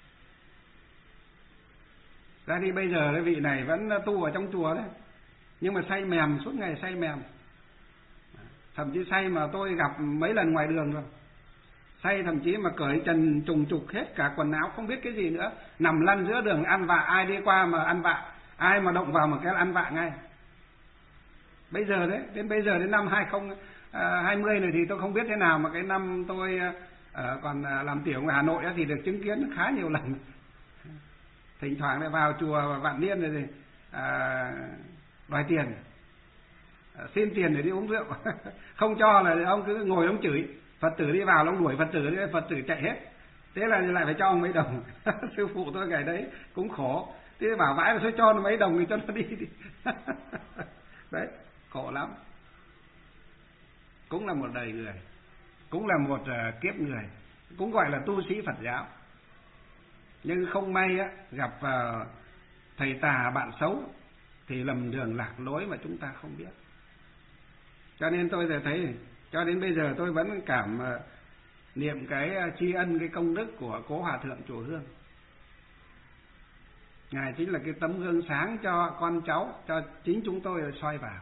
B: Ra đi bây giờ cái vị này vẫn tu ở trong chùa đấy, nhưng mà say mềm, suốt ngày say mềm. Thậm chí say mà tôi gặp mấy lần ngoài đường rồi. Say thậm chí mà cởi trần trùng trục hết cả quần áo, không biết cái gì nữa, nằm lăn giữa đường ăn vạ, ai đi qua mà ăn vạ, ai mà động vào một cái ăn vạ ngay. Bây giờ đấy, đến bây giờ đến năm hai không hai không này thì tôi không biết thế nào, mà cái năm tôi uh, còn làm tiểu ngoài Hà Nội thì được chứng kiến khá nhiều lần. Thỉnh thoảng lại vào chùa Vạn Niên rồi thì uh, đòi tiền, uh, xin tiền để đi uống rượu. Không cho là ông cứ ngồi ông chửi. Phật tử đi vào ông đuổi Phật tử đi, Phật tử chạy hết. Thế là lại phải cho ông mấy đồng. Sư phụ tôi ngày đấy cũng khổ. Thế bảo vãi là tôi cho nó mấy đồng thì cho nó đi đi. Đấy, khổ lắm. Cũng là một đời người, cũng là một uh, kiếp người, cũng gọi là tu sĩ Phật giáo. Nhưng không may á, gặp uh, thầy tà bạn xấu thì lầm đường lạc lối mà chúng ta không biết. Cho nên tôi giờ thấy, cho đến bây giờ tôi vẫn cảm uh, niệm cái uh, tri ân, cái công đức của Cố Hòa Thượng Chùa Hương. Ngài chính là cái tấm gương sáng cho con cháu, cho chính chúng tôi soi vào.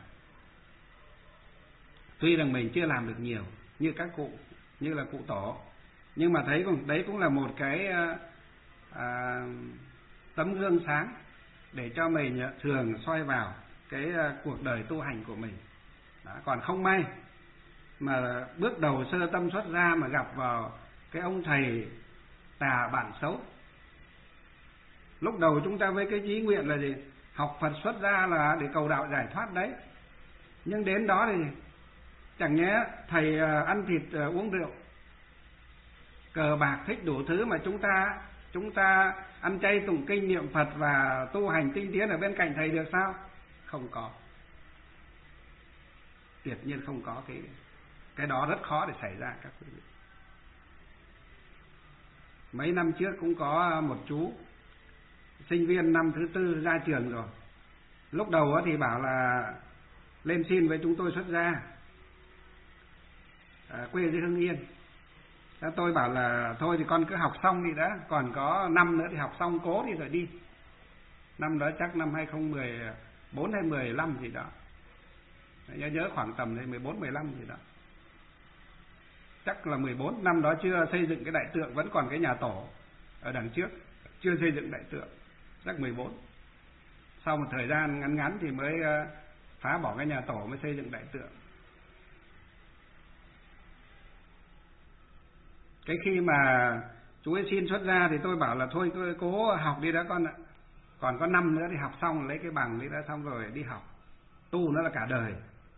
B: Tuy rằng mình chưa làm được nhiều như các cụ, như là cụ tổ, nhưng mà thấy cũng đấy cũng là một cái à, à, tấm gương sáng để cho mình thường soi vào cái à, cuộc đời tu hành của mình. Đó, còn không may mà bước đầu sơ tâm xuất gia mà gặp vào cái ông thầy tà bạn xấu. Lúc đầu chúng ta với cái chí nguyện là gì? Học Phật xuất gia là để cầu đạo giải thoát đấy. Nhưng đến đó thì chẳng nhẽ thầy ăn thịt uống rượu, cờ bạc thích đủ thứ mà chúng ta chúng ta ăn chay tụng kinh niệm Phật và tu hành tinh tiến ở bên cạnh thầy được sao? Không có. Tuyệt nhiên không có. Cái cái đó rất khó để xảy ra các quý vị. Mấy năm trước cũng có một chú sinh viên năm thứ tư ra trường rồi. Lúc đầu thì bảo là lên xin với chúng tôi xuất gia, à, quê dưới Hưng Yên. Thế tôi bảo là thôi thì con cứ học xong đi đã, còn có năm nữa thì học xong cố đi rồi đi. Năm đó chắc năm hai không một bốn hay mười lăm gì đó, nhớ nhớ khoảng tầm mười bốn mười lăm gì đó. chắc là mười bốn, năm đó chưa xây dựng cái đại tượng, vẫn còn cái nhà tổ ở đằng trước, chưa xây dựng đại tượng, chắc mười bốn. Sau một thời gian ngắn ngắn thì mới phá bỏ cái nhà tổ, mới xây dựng đại tượng. Cái khi mà chú ấy xin xuất gia thì tôi bảo là thôi tôi cố học đi đã con ạ, còn có năm nữa thì học xong lấy cái bằng đi đã, xong rồi đi học. Tu nó là cả đời,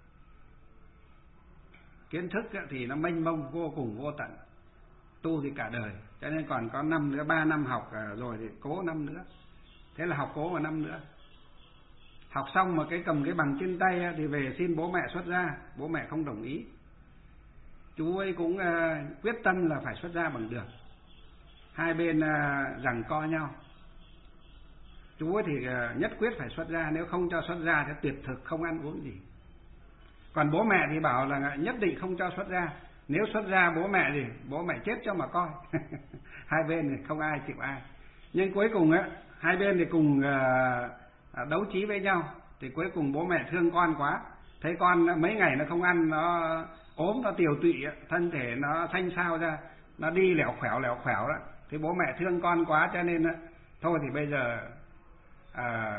B: kiến thức thì nó mênh mông vô cùng vô tận, tu thì cả đời, cho nên còn có năm nữa, ba năm học rồi thì cố năm nữa. Thế là học cố một năm nữa, học xong mà cái cầm cái bằng trên tay thì về xin bố mẹ xuất gia, bố mẹ không đồng ý. Chú ấy cũng quyết tâm là phải xuất gia bằng được, hai bên giằng co nhau. Chú ấy thì nhất quyết phải xuất gia, nếu không cho xuất gia thì tuyệt thực, không ăn uống gì. Còn bố mẹ thì bảo là nhất định không cho xuất gia, nếu xuất gia bố mẹ thì bố mẹ chết cho mà coi. Hai bên thì không ai chịu ai. Nhưng cuối cùng á, hai bên thì cùng đấu trí với nhau. Thì cuối cùng bố mẹ thương con quá, thấy con mấy ngày nó không ăn, nó ốm, nó tiều tụy, thân thể nó xanh xao ra, nó đi lẻo khẻo lẻo khẻo đó. Thì bố mẹ thương con quá cho nên thôi thì bây giờ à,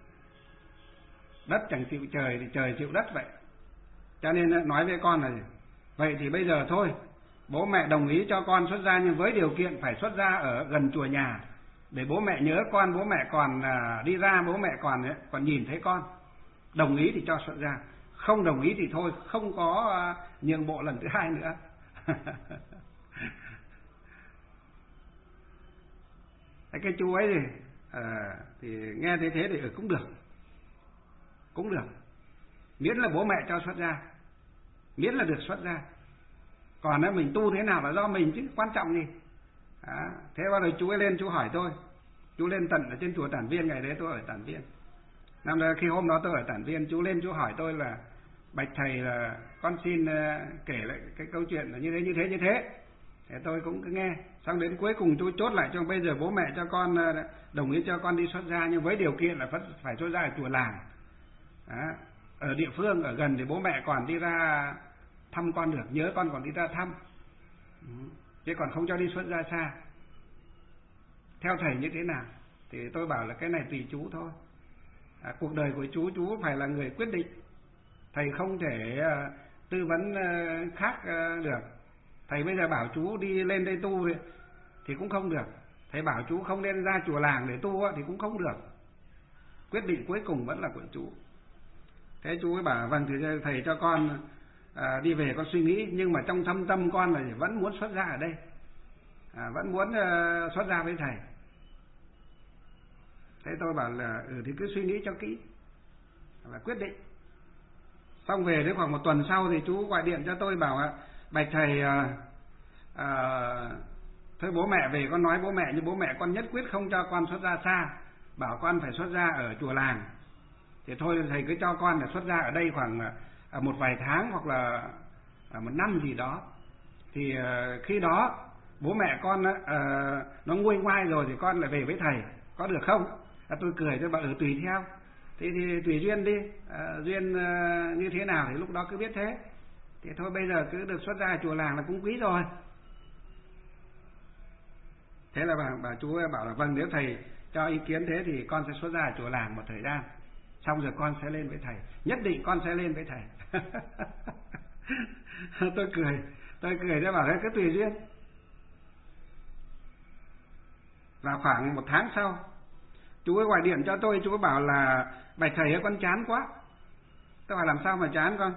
B: đất chẳng chịu trời thì trời chịu đất vậy. Cho nên nói với con là vậy thì bây giờ thôi, bố mẹ đồng ý cho con xuất gia, nhưng với điều kiện phải xuất gia ở gần chùa nhà, để bố mẹ nhớ con, bố mẹ còn đi ra, bố mẹ còn còn nhìn thấy con. Đồng ý thì cho xuất gia, không đồng ý thì thôi, không có nhượng bộ lần thứ hai nữa. Cái chú ấy thì à, thì nghe thấy thế thì ừ, cũng được, cũng được, miễn là bố mẹ cho xuất gia, miễn là được xuất gia. Còn nếu mình tu thế nào là do mình chứ, quan trọng gì. À, thế bắt đầu chú ấy lên chú hỏi tôi, chú lên tận ở trên chùa Tản Viên, ngày đấy tôi ở Tản Viên. Năm đó, khi hôm đó tôi ở Tản Viên, chú lên chú hỏi tôi là bạch thầy là con xin kể lại cái câu chuyện là như thế như thế như thế. Thế tôi cũng cứ nghe, xong đến cuối cùng chú chốt lại cho bây giờ bố mẹ cho con đồng ý cho con đi xuất gia, nhưng với điều kiện là phải xuất gia ở chùa làng. Đó, ở địa phương ở gần thì bố mẹ còn đi ra thăm con được, nhớ con còn đi ra thăm, chứ còn không cho đi xuất gia xa. Theo thầy như thế nào thì tôi bảo là cái này tùy chú thôi. À, cuộc đời của chú, chú phải là người quyết định, thầy không thể uh, tư vấn uh, khác uh, được. Thầy bây giờ bảo chú đi lên đây tu thì, thì cũng không được, thầy bảo chú không nên ra chùa làng để tu uh, thì cũng không được. Quyết định cuối cùng vẫn là của chú. Thế chú ấy bảo vâng thì thầy cho con à, đi về con suy nghĩ, nhưng mà trong thâm tâm con là vẫn muốn xuất gia ở đây, à, vẫn muốn uh, xuất gia với thầy. Thế tôi bảo là ừ thì cứ suy nghĩ cho kỹ và quyết định. Xong về đến khoảng một tuần sau thì chú gọi điện cho tôi bảo bạch thầy à, à, thôi bố mẹ về con nói bố mẹ, nhưng bố mẹ con nhất quyết không cho con xuất gia xa, bảo con phải xuất gia ở chùa làng. Thì thôi thầy cứ cho con là xuất gia ở đây khoảng à, một vài tháng hoặc là à, một năm gì đó. Thì à, khi đó bố mẹ con à, nó nguôi ngoai rồi thì con lại về với thầy, có được không? À, tôi cười tôi bảo ừ tùy theo, thì, thì tùy duyên đi, à, duyên à, như thế nào thì lúc đó cứ biết thế. Thì thôi bây giờ cứ được xuất gia ở chùa làng là cũng quý rồi. Thế là bà, bà chú bảo là vâng, nếu thầy cho ý kiến thế thì con sẽ xuất gia ở chùa làng một thời gian, xong rồi con sẽ lên với thầy, nhất định con sẽ lên với thầy. Tôi cười, tôi cười tôi bảo thế cứ tùy duyên. Và khoảng một tháng sau, chú ấy gọi điện cho tôi, chú ấy bảo là bạch thầy ơi con chán quá. Tôi bảo làm sao mà chán con?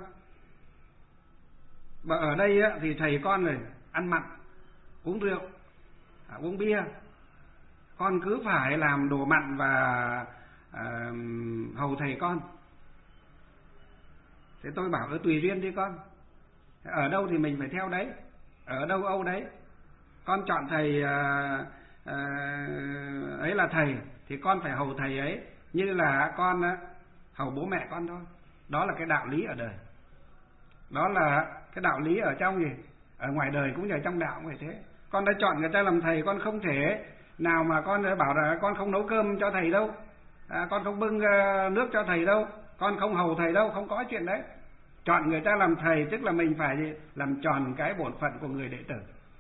B: Và ở đây á, thì thầy con rồi ăn mặn, uống rượu, à, uống bia, con cứ phải làm đồ mặn và à, hầu thầy con. Thế tôi bảo cứ tùy duyên đi con, ở đâu thì mình phải theo đấy, ở đâu âu đấy. Con chọn thầy à, à, ấy là thầy thì con phải hầu thầy ấy như là con hầu bố mẹ con thôi. Đó là cái đạo lý ở đời, đó là cái đạo lý ở trong gì, ở ngoài đời cũng như ở trong đạo cũng vậy thế. Con đã chọn người ta làm thầy, con không thể nào mà con bảo là con không nấu cơm cho thầy đâu, à, con không bưng nước cho thầy đâu, con không hầu thầy đâu, không có chuyện đấy. Chọn người ta làm thầy tức là mình phải làm tròn cái bổn phận của người đệ tử.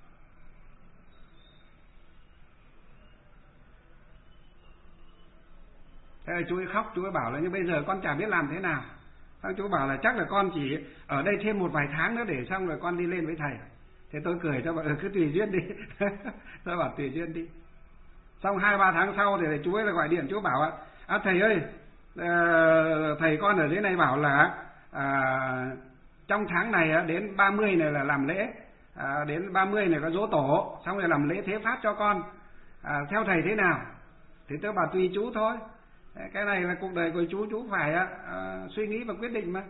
B: Thế là chú ấy khóc, chú ấy bảo là như bây giờ con chả biết làm thế nào. Xong chú bảo là chắc là con chỉ ở đây thêm một vài tháng nữa để xong rồi con đi lên với thầy. Thế tôi cười cho bảo cứ tùy duyên đi. Tôi bảo tùy duyên đi. Xong hai ba tháng sau thì chú ấy là gọi điện, chú bảo à thầy ơi, thầy con ở dưới này bảo là à, trong tháng này đến ba mươi này là làm lễ, à, đến ba mươi này có giỗ tổ, xong rồi làm lễ thế pháp cho con, à, theo thầy thế nào? Thì tôi bảo tùy chú thôi, cái này là cuộc đời của chú, chú phải à, suy nghĩ và quyết định mà.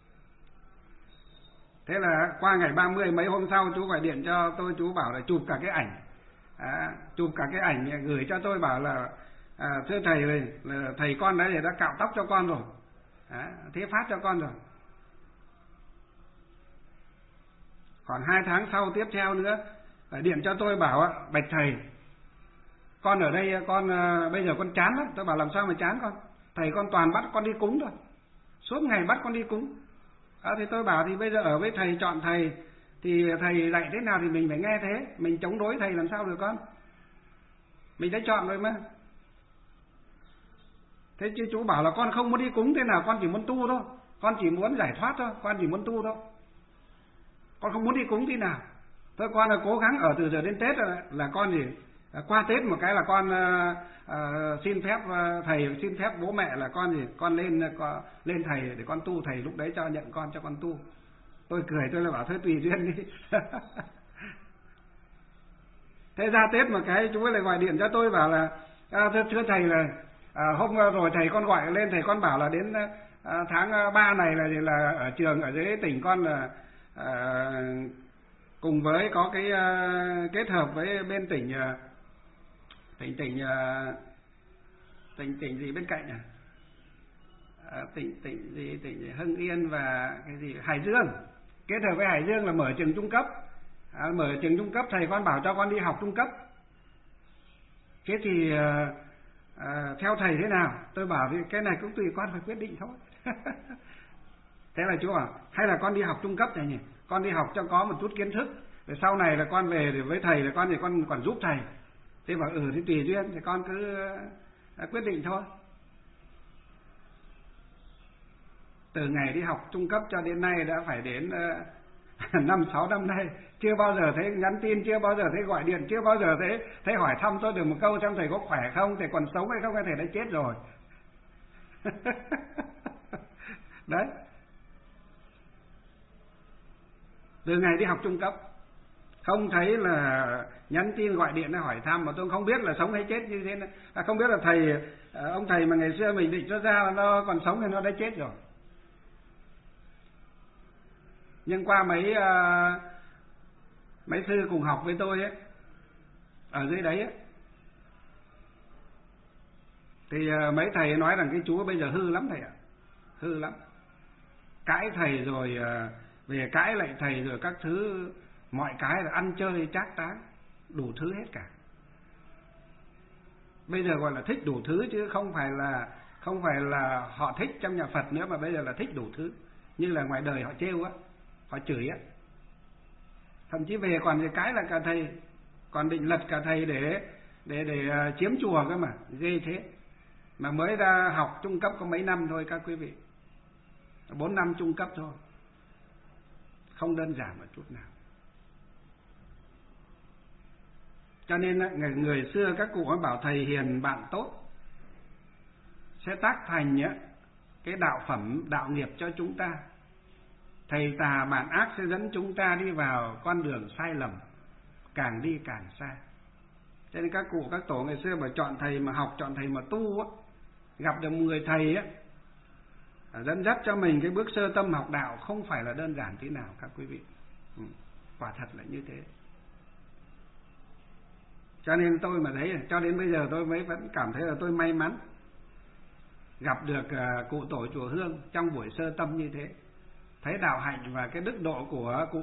B: Thế là qua ngày ba mươi mấy hôm sau chú gọi điện cho tôi, chú bảo là chụp cả cái ảnh, à, chụp cả cái ảnh gửi cho tôi, bảo là à, thưa thầy là, là thầy con đấy đã cạo tóc cho con rồi, à, thế pháp cho con rồi. Còn hai tháng sau tiếp theo nữa điện cho tôi bảo bạch thầy, con ở đây con bây giờ con chán lắm. Tôi bảo làm sao mà chán con? Thầy con toàn bắt con đi cúng thôi, suốt ngày bắt con đi cúng. À, thì tôi bảo thì bây giờ ở với thầy, chọn thầy thì thầy dạy thế nào thì mình phải nghe thế, mình chống đối thầy làm sao được con? Mình đã chọn rồi mà. Thế chứ chú bảo là con không muốn đi cúng thế nào, con chỉ muốn tu thôi, con chỉ muốn giải thoát thôi, con chỉ muốn tu thôi, con không muốn đi cúng tí nào. Thôi con là cố gắng ở từ giờ đến Tết là, là con gì qua Tết một cái là con uh, uh, xin phép uh, thầy, xin phép bố mẹ là con gì con lên uh, lên thầy để con tu, thầy lúc đấy cho nhận con cho con tu. Tôi cười, tôi là bảo thôi tùy duyên đi. Thế ra Tết một cái chú ấy lại gọi điện cho tôi bảo là à, thưa, thưa thầy là à, hôm rồi thầy con gọi lên, thầy con bảo là đến à, tháng ba này là là ở trường ở dưới tỉnh con là à, cùng với có cái à, kết hợp với bên tỉnh à, tỉnh tỉnh à, tỉnh tỉnh gì bên cạnh à? À, tỉnh tỉnh gì tỉnh Hưng Yên và cái gì Hải Dương, kết hợp với Hải Dương là mở trường trung cấp. À, mở trường trung cấp thầy con bảo cho con đi học trung cấp. Thế thì à, à, theo thầy thế nào? Tôi bảo thì cái này cũng tùy con phải quyết định thôi. Thế là chú bảo hay là con đi học trung cấp này nhỉ, con đi học cho có một chút kiến thức, rồi sau này là con về thì với thầy là con thì con còn giúp thầy. Thế bảo ừ thì tùy duyên, thì con cứ à, quyết định thôi. Từ ngày đi học trung cấp cho đến nay đã phải đến uh, năm sáu năm nay, chưa bao giờ thấy nhắn tin, chưa bao giờ thấy gọi điện, chưa bao giờ thấy thấy hỏi thăm tôi được một câu xem thầy có khỏe không, thầy còn sống hay không, hay thầy đã chết rồi. Đấy, từ ngày đi học trung cấp không thấy là nhắn tin gọi điện hỏi thăm, mà tôi không biết là sống hay chết như thế này. À, không biết là thầy ông thầy mà ngày xưa mình định cho ra là nó còn sống hay nó đã chết rồi. Nhưng qua mấy uh, mấy sư cùng học với tôi ấy, ở dưới đấy ấy, thì uh, mấy thầy nói rằng cái chú bây giờ hư lắm thầy ạ, hư lắm, cãi thầy rồi uh, về cãi lại thầy rồi các thứ, mọi cái là ăn chơi trác táng đủ thứ hết cả. Bây giờ gọi là thích đủ thứ chứ không phải là không phải là họ thích trong nhà Phật nữa, mà bây giờ là thích đủ thứ, như là ngoài đời họ trêu á, họ chửi á, thậm chí về còn cái là cả thầy, còn định lật cả thầy để để để uh, chiếm chùa cơ mà, ghê thế. Mà mới ra học trung cấp có mấy năm thôi các quý vị, bốn năm trung cấp thôi, không đơn giản một chút nào. Cho nên người, người xưa các cụ bảo thầy hiền bạn tốt sẽ tác thành cái đạo phẩm đạo nghiệp cho chúng ta, thầy tà bạn ác sẽ dẫn chúng ta đi vào con đường sai lầm, càng đi càng xa. Cho nên các cụ các tổ ngày xưa bảo chọn thầy mà học, chọn thầy mà tu á, gặp được một người thầy á dẫn dắt cho mình cái bước sơ tâm học đạo không phải là đơn giản thế nào các quý vị. Ừ, quả thật là như thế. Cho nên tôi mà thấy, cho đến bây giờ tôi mới vẫn cảm thấy là tôi may mắn gặp được uh, cụ tổ chùa Hương trong buổi sơ tâm như thế, thấy đạo hạnh và cái đức độ của cụ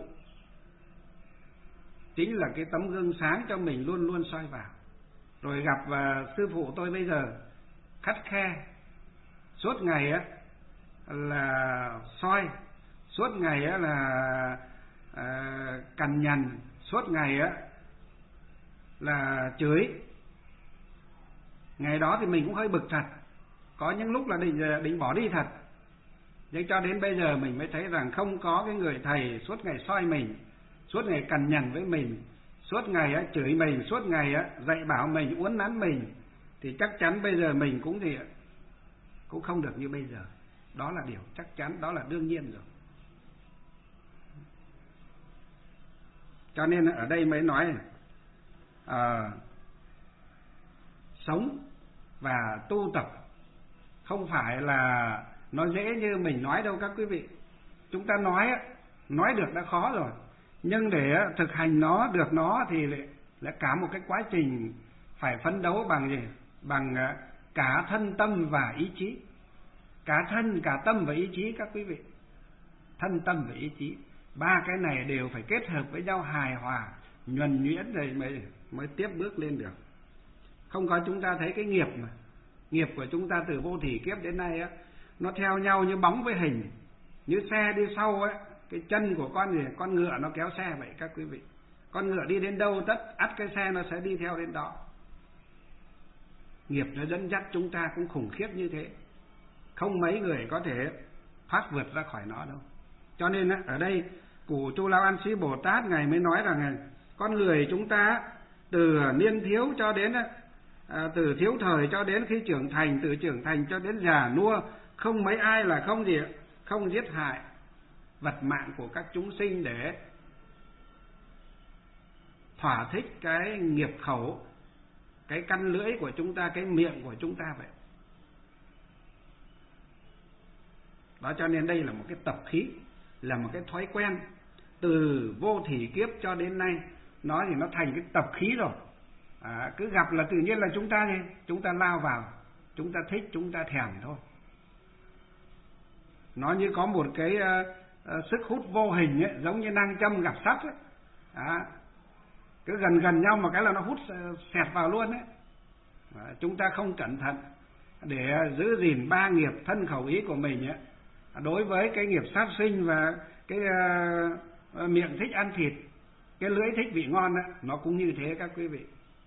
B: chính là cái tấm gương sáng cho mình luôn luôn soi vào. Rồi gặp uh, sư phụ tôi bây giờ khắt khe suốt ngày á là soi suốt ngày á là à, cằn nhằn, suốt ngày á là chửi. Ngày đó thì mình cũng hơi bực thật, có những lúc là định định bỏ đi thật. Nhưng cho đến bây giờ mình mới thấy rằng không có cái người thầy suốt ngày soi mình, suốt ngày cằn nhằn với mình, suốt ngày á chửi mình, suốt ngày á dạy bảo mình, uốn nắn mình, thì chắc chắn bây giờ mình cũng thì cũng không được như bây giờ. Đó là điều chắc chắn, đó là đương nhiên rồi. Cho nên ở đây mới nói à, sống và tu tập không phải là nó dễ như mình nói đâu các quý vị. Chúng ta nói nói được đã khó rồi, nhưng để thực hành nó được nó thì là cả một cái quá trình phải phấn đấu bằng gì? Bằng cả thân tâm và ý chí. Cả thân, cả tâm và ý chí các quý vị. Thân tâm và ý chí, ba cái này đều phải kết hợp với nhau hài hòa, nhuần nhuyễn rồi mới mới tiếp bước lên được. Không có chúng ta thấy cái nghiệp mà nghiệp của chúng ta từ vô thỉ kiếp đến nay á, nó theo nhau như bóng với hình, như xe đi sau ấy, cái chân của con gì con ngựa nó kéo xe vậy các quý vị. Con ngựa đi đến đâu tất ắt cái xe nó sẽ đi theo đến đó. Nghiệp nó dẫn dắt chúng ta cũng khủng khiếp như thế, không mấy người có thể thoát vượt ra khỏi nó đâu. Cho nên ở đây Cụ Tu Lao An Sĩ Bồ Tát ngài mới nói rằng con người chúng ta từ niên thiếu cho đến à, từ thiếu thời cho đến khi trưởng thành, từ trưởng thành cho đến già nua, không mấy ai là không gì không giết hại vật mạng của các chúng sinh để thỏa thích cái nghiệp khẩu, cái căn lưỡi của chúng ta, cái miệng của chúng ta vậy. Đó, cho nên đây là một cái tập khí, là một cái thói quen từ vô thỉ kiếp cho đến nay, nó thì nó thành cái tập khí rồi. À, cứ gặp là tự nhiên là chúng ta gì chúng ta lao vào, chúng ta thích, chúng ta thèm thôi. Nó như có một cái uh, uh, sức hút vô hình ấy, giống như nang châm gặp sắt ấy. À, cứ gần gần nhau một cái là nó hút uh, xẹt vào luôn ấy. À, chúng ta không cẩn thận để uh, giữ gìn ba nghiệp thân khẩu ý của mình ấy. Đối với cái nghiệp sát sinh và cái uh, miệng thích ăn thịt, cái lưỡi thích vị ngon ấy, nó cũng như thế các quý vị.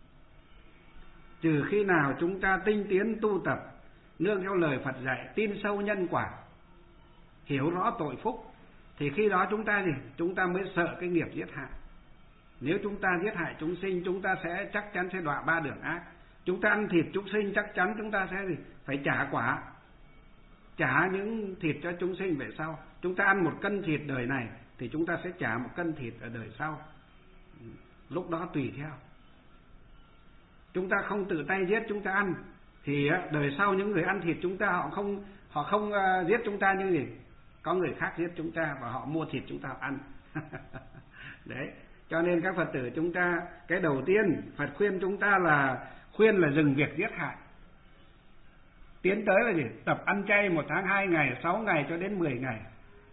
B: Trừ khi nào chúng ta tinh tiến tu tập, nương theo lời Phật dạy, tin sâu nhân quả, hiểu rõ tội phúc, thì khi đó chúng ta gì chúng ta mới sợ cái nghiệp giết hại. Nếu chúng ta giết hại chúng sinh, chúng ta sẽ chắc chắn sẽ đọa ba đường ác. Chúng ta ăn thịt chúng sinh, chắc chắn chúng ta sẽ gì phải trả quả, trả những thịt cho chúng sinh về sau. Chúng ta ăn một cân thịt đời này thì chúng ta sẽ trả một cân thịt ở đời sau. Lúc đó tùy theo. Chúng ta không tự tay giết chúng ta ăn thì đời sau những người ăn thịt chúng ta họ không họ không uh, giết chúng ta như gì có người khác giết chúng ta và họ mua thịt chúng ta ăn. Đấy, cho nên các Phật tử chúng ta, cái đầu tiên Phật khuyên chúng ta là khuyên là dừng việc giết hại, tiến tới là gì tập ăn chay một tháng hai ngày, sáu ngày cho đến mười ngày.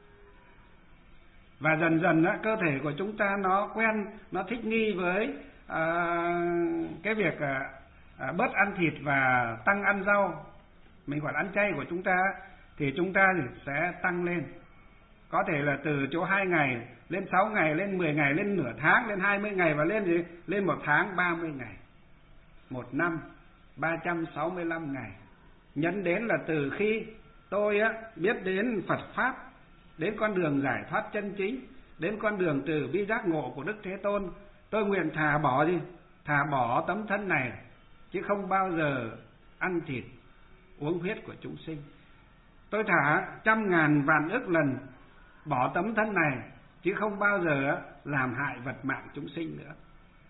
B: Và dần dần á, cơ thể của chúng ta nó quen, nó thích nghi với à, cái việc à, à, bớt ăn thịt và tăng ăn rau. Mình gọi ăn chay của chúng ta thì chúng ta sẽ tăng lên. Có thể là từ chỗ hai ngày lên sáu ngày, lên mười ngày, lên nửa tháng, lên hai mươi ngày và lên gì? Lên một tháng ba mươi ngày. Một năm ba trăm sáu mươi lăm ngày. Nhấn đến là từ khi tôi á, biết đến Phật Pháp, đến con đường giải thoát chân chính, đến con đường từ bi giác ngộ của Đức Thế Tôn, tôi nguyện thà bỏ gì? Thà bỏ tấm thân này, chứ không bao giờ ăn thịt, uống huyết của chúng sinh. Tôi thà trăm ngàn vạn ức lần bỏ tấm thân này, chứ không bao giờ làm hại vật mạng chúng sinh nữa.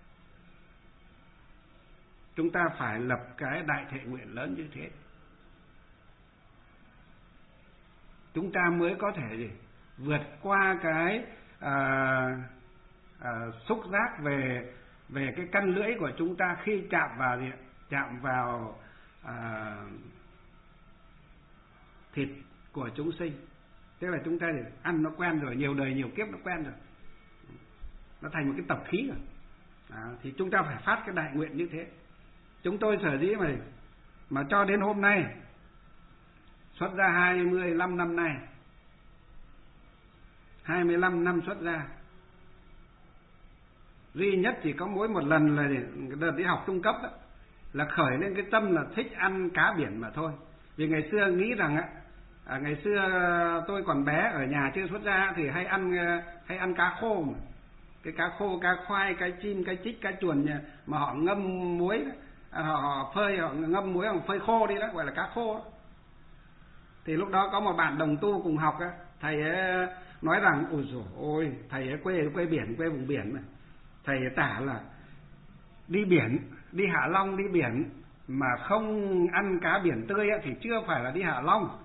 B: Chúng ta phải lập cái đại thệ nguyện lớn như thế, chúng ta mới có thể gì? Vượt qua cái à, à, xúc giác về về cái căn lưỡi của chúng ta khi chạm vào gì? Chạm vào à, thịt của chúng sinh. Tức là chúng ta thì ăn nó quen rồi, nhiều đời nhiều kiếp nó quen rồi, nó thành một cái tập khí rồi. À, thì chúng ta phải phát cái đại nguyện như thế. Chúng tôi sở dĩ mà mà cho đến hôm nay, xuất ra hai mươi lăm năm nay, hai mươi lăm năm xuất gia. Duy nhất chỉ có mỗi một lần là đợt đi học trung cấp đó, là khởi lên cái tâm là thích ăn cá biển mà thôi. Vì ngày xưa nghĩ rằng á, à, ngày xưa tôi còn bé ở nhà chưa xuất gia thì hay ăn hay ăn cá khô mà. Cái cá khô, cá khoai, cá chim, cá chích, cá chuồn mà họ ngâm muối, à, họ phơi, họ ngâm muối, họ phơi khô đi đó, gọi là cá khô đó. Thì lúc đó có một bạn đồng tu cùng học á, thầy ấy nói rằng ôi dồi ôi, thầy ấy quê quê biển, quê vùng biển mà. Thầy ấy tả là đi biển, đi Hạ Long đi biển mà không ăn cá biển tươi á, thì chưa phải là đi Hạ Long.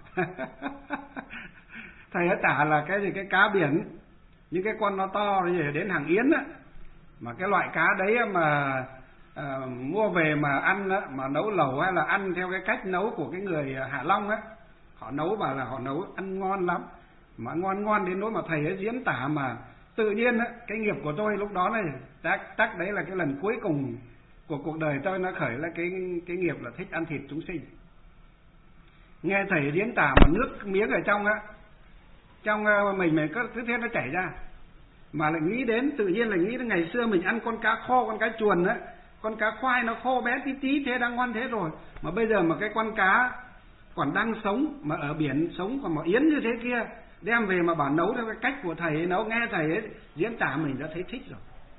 B: Thầy ấy tả là cái gì, cái cá biển, những cái con nó to đến hàng yến á, mà cái loại cá đấy mà à, mua về mà ăn á, mà nấu lẩu hay là ăn theo cái cách nấu của cái người Hạ Long á, họ nấu bảo là họ nấu ăn ngon lắm, mà ngon ngon đến nỗi mà thầy ấy diễn tả mà tự nhiên á, cái nghiệp của tôi lúc đó này chắc chắc đấy là cái lần cuối cùng của cuộc đời tôi, nó khởi là cái cái nghiệp là thích ăn thịt chúng sinh. Nghe thầy diễn tả mà nước miếng ở trong á, trong mình mình có thứ thế nó chảy ra, mà lại nghĩ đến, tự nhiên là nghĩ đến ngày xưa mình ăn con cá khô, con cá chuồn á, con cá khoai nó khô bé tí tí thế đang ngon thế rồi, mà bây giờ mà cái con cá còn đang sống mà ở biển sống còn một yến như thế kia đem về mà bảo nấu theo cái cách của thầy ấy nấu, nghe thầy ấy diễn tả mình đã thấy thích rồi,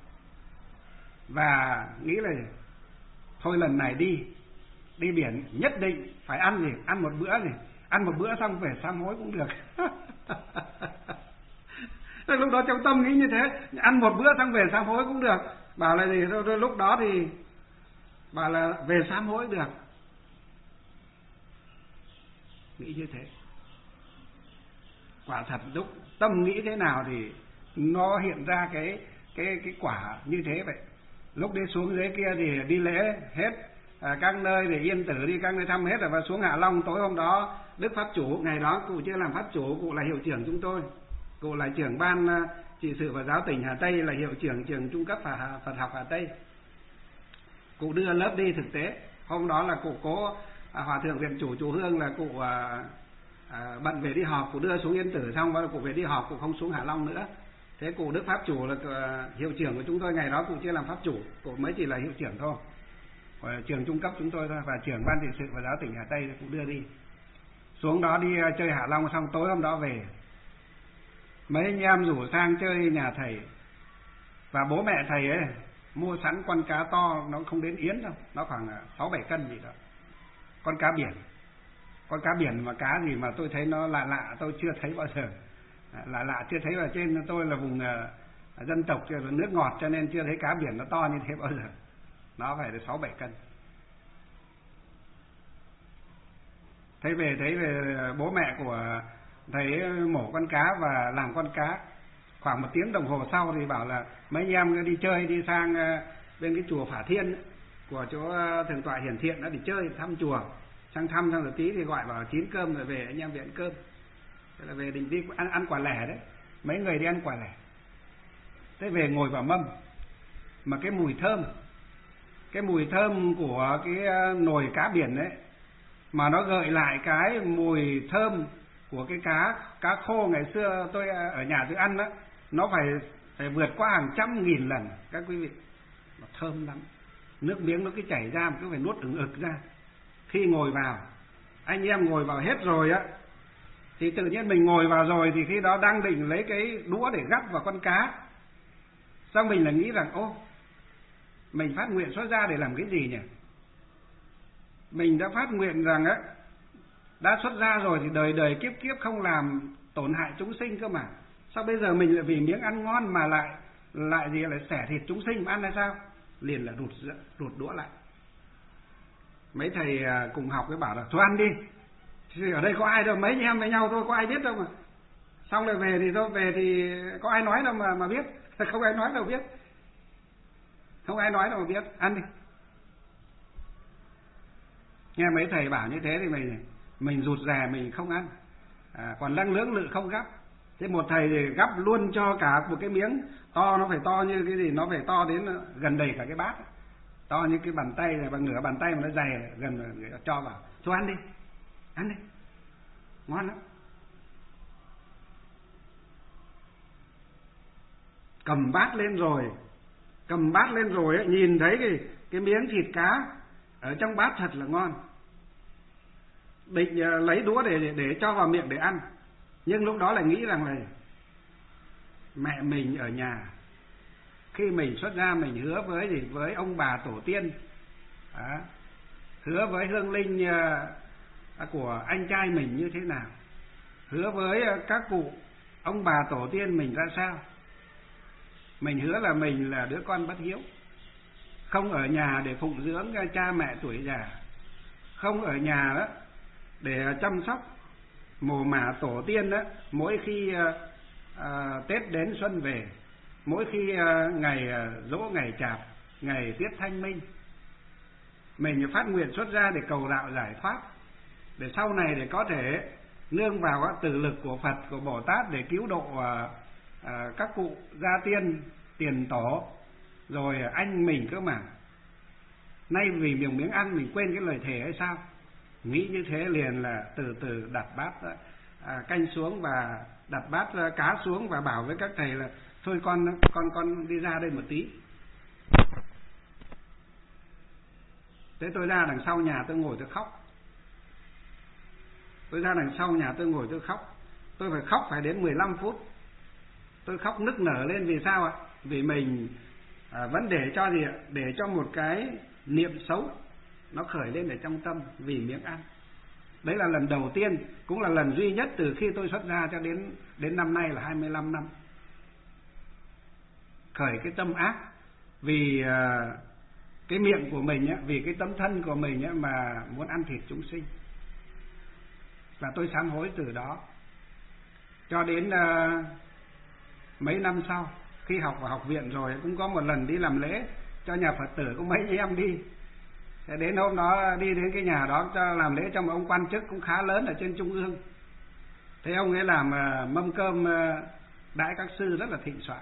B: và nghĩ là thôi lần này đi đi biển nhất định phải ăn gì, ăn một bữa gì, ăn một bữa xong về sám hối cũng được. Lúc đó trong tâm nghĩ như thế, ăn một bữa xong về sám hối cũng được, bảo là gì thôi, lúc đó thì bảo là về sám hối được, nghĩ như thế. Quả thật lúc tâm nghĩ thế nào thì nó hiện ra cái cái cái quả như thế vậy. Lúc đi xuống dưới kia thì đi lễ hết à, các nơi để yên tử, đi các nơi thăm hết rồi, và xuống Hạ Long tối hôm đó Đức Pháp Chủ, ngày đó cụ chưa làm Pháp Chủ, cụ là hiệu trưởng chúng tôi, cụ là trưởng ban trị sự và giáo tỉnh Hà Tây, là hiệu trưởng trường trung cấp Phật học Hà Tây. Cụ đưa lớp đi thực tế. Hôm đó là cụ cố à, Hòa thượng viện chủ chùa Hương là cụ à, à, bận về đi họp, cụ đưa xuống Yên Tử xong rồi cụ về đi họp, cụ không xuống Hạ Long nữa. Thế cụ Đức Pháp Chủ là à, hiệu trưởng của chúng tôi, ngày đó cụ chưa làm Pháp Chủ, cụ mới chỉ là hiệu trưởng thôi, của trường trung cấp chúng tôi thôi, và trưởng ban trị sự và giáo tỉnh Hà Tây cụ đưa đi. Xuống đó đi chơi Hạ Long xong tối hôm đó về, mấy anh em rủ sang chơi nhà thầy, và bố mẹ thầy ấy mua sẵn con cá to, nó không đến yến đâu, nó khoảng sáu bảy cân gì đó, con cá biển. Con cá biển mà cá gì mà tôi thấy nó lạ lạ, tôi chưa thấy bao giờ, lạ lạ chưa thấy. Ở trên tôi là vùng uh, dân tộc nước ngọt, cho nên chưa thấy cá biển nó to như thế bao giờ, nó phải được sáu bảy cân. Thấy về thấy về bố mẹ của thầy mổ con cá và làm con cá. Khoảng một tiếng đồng hồ sau thì bảo là mấy anh em đi chơi, đi sang bên cái chùa Phả Thiên của chỗ Thượng tọa Hiển Thiện đó, đi chơi thăm chùa, sang thăm xong rồi tí thì gọi vào chín cơm rồi về, anh em về ăn cơm. Thế là về định đi ăn, ăn quả lẻ đấy, mấy người đi ăn quả lẻ. Thế về ngồi vào mâm, mà cái mùi thơm, cái mùi thơm của cái nồi cá biển đấy, mà nó gợi lại cái mùi thơm của cái cá cá khô ngày xưa tôi ở nhà tôi ăn đó, nó phải phải vượt qua hàng trăm nghìn lần các quý vị, nó thơm lắm, nước miếng nó cứ chảy ra mà cứ phải nuốt ửng ực ra. Khi ngồi vào, anh em ngồi vào hết rồi á, thì tự nhiên mình ngồi vào rồi thì khi đó đang định lấy cái đũa để gắp vào con cá, xong mình là nghĩ rằng ô, mình phát nguyện xuất gia để làm cái gì nhỉ? Mình đã phát nguyện rằng á, đã xuất gia rồi thì đời đời kiếp kiếp không làm tổn hại chúng sinh cơ mà, sao bây giờ mình lại vì miếng ăn ngon mà lại lại gì lại xẻ thịt chúng sinh mà ăn hay sao? Liền là rụt rụt đũa lại. Mấy thầy cùng học với bảo là thôi ăn đi, thì ở đây có ai đâu, mấy anh em với nhau thôi, có ai biết đâu mà. Xong rồi về thì thôi, về thì có ai nói đâu mà mà biết, không ai nói đâu biết, không ai nói đâu mà biết, ăn đi. Nghe mấy thầy bảo như thế thì mình mình rụt rè, mình không ăn, à, còn lăng lưỡng lự không gắp. Thế một thầy thì gắp luôn cho cả một cái miếng to, nó phải to như cái gì, nó phải to đến gần đầy cả cái bát, to như cái bàn tay này, bằng nửa bàn tay mà nó dày gần, cho vào, cho ăn đi, ăn đi, ngon lắm. cầm bát lên rồi, cầm bát lên rồi ấy, nhìn thấy cái, cái miếng thịt cá ở trong bát thật là ngon. Định lấy đũa để, để cho vào miệng để ăn. Nhưng lúc đó lại nghĩ rằng là mẹ mình ở nhà, khi mình xuất gia mình hứa với gì với ông bà tổ tiên, à, hứa với hương linh uh, của anh trai mình như thế nào, hứa với uh, các cụ ông bà tổ tiên mình ra sao. Mình hứa là mình là đứa con bất hiếu, không ở nhà để phụng dưỡng uh, cha mẹ tuổi già, không ở nhà đó để chăm sóc mồ mả tổ tiên đó. Mỗi khi uh, uh, Tết đến xuân về, mỗi khi uh, ngày uh, dỗ ngày chạp, ngày tiết thanh minh, mình phát nguyện xuất gia để cầu đạo giải thoát, để sau này để có thể nương vào uh, từ lực của Phật, của Bồ Tát để cứu độ uh, uh, các cụ gia tiên, tiền tổ, rồi uh, anh mình cơ mà. Nay vì miếng miếng ăn mình quên cái lời thề hay sao? Nghĩ như thế liền là từ từ đặt bát à, canh xuống và đặt bát cá xuống và bảo với các thầy là thôi con con con đi ra đây một tí. Thế tôi ra đằng sau nhà tôi ngồi tôi khóc. Tôi ra đằng sau nhà tôi ngồi tôi khóc. Tôi phải khóc phải đến mười lăm phút. Tôi khóc nức nở lên vì sao ạ? Vì mình à, vẫn để cho gì ạ? Để cho một cái niệm xấu nó khởi lên ở trong tâm vì miếng ăn. Đấy là lần đầu tiên, cũng là lần duy nhất từ khi tôi xuất gia cho đến đến năm nay là hai mươi lăm năm. Khởi cái tâm ác vì uh, cái miệng của mình á, vì cái tấm thân của mình á, mà muốn ăn thịt chúng sinh. Và tôi sám hối từ đó. Cho đến uh, mấy năm sau, khi học vào học viện rồi, cũng có một lần đi làm lễ cho nhà Phật tử, có mấy anh em đi. Thế đến hôm đó đi đến cái nhà đó cho làm lễ cho một ông quan chức cũng khá lớn ở trên trung ương. Thế ông ấy làm uh, mâm cơm uh, đãi các sư rất là thịnh soạn.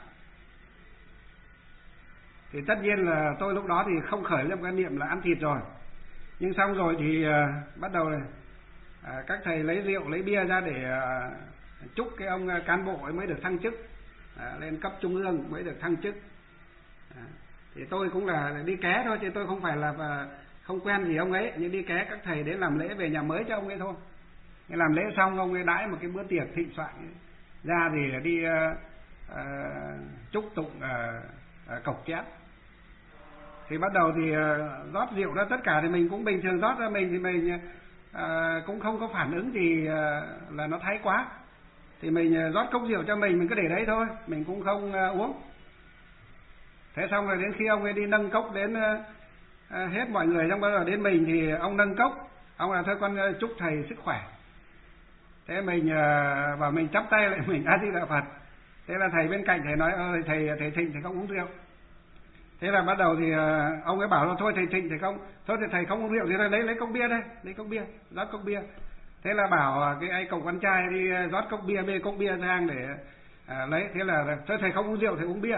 B: Thì tất nhiên là tôi lúc đó thì không khởi lên cái niệm là ăn thịt rồi. Nhưng xong rồi thì uh, bắt đầu này, uh, các thầy lấy rượu lấy bia ra để uh, chúc cái ông uh, cán bộ ấy mới được thăng chức, uh, lên cấp trung ương mới được thăng chức. Uh, thì tôi cũng là đi ké thôi, chứ tôi không phải là uh, không quen gì ông ấy, nhưng đi ké các thầy đến làm lễ về nhà mới cho ông ấy thôi. Thế làm lễ xong ông ấy đãi một cái bữa tiệc thịnh soạn ra thì đi uh, uh, chúc tụng uh, uh, cộc chép. Thì bắt đầu thì uh, rót rượu ra tất cả thì mình cũng bình thường rót ra mình thì mình uh, cũng không có phản ứng gì uh, là nó thái quá. Thì mình uh, rót cốc rượu cho mình, mình cứ để đấy thôi, mình cũng không uh, uống. Thế xong rồi đến khi ông ấy đi nâng cốc đến uh, uh, hết mọi người, xong bắt đầu đến mình thì ông nâng cốc, ông là thôi con uh, chúc thầy sức khỏe. Thế mình uh, vào mình chắp tay lại mình A Di Đà Phật. Thế là thầy bên cạnh thầy nói ơi thầy thầy Thịnh thầy không uống rượu. Thế là bắt đầu thì uh, ông ấy bảo là thôi thầy Thịnh thầy không, thôi thì thầy không uống rượu thì thôi lấy lấy cốc bia đây, lấy cốc bia, rót cốc bia. Thế là bảo uh, cái anh cậu con trai đi uh, rót cốc bia, bê cốc bia sang để uh, lấy. Thế là thôi thầy không uống rượu thầy uống bia.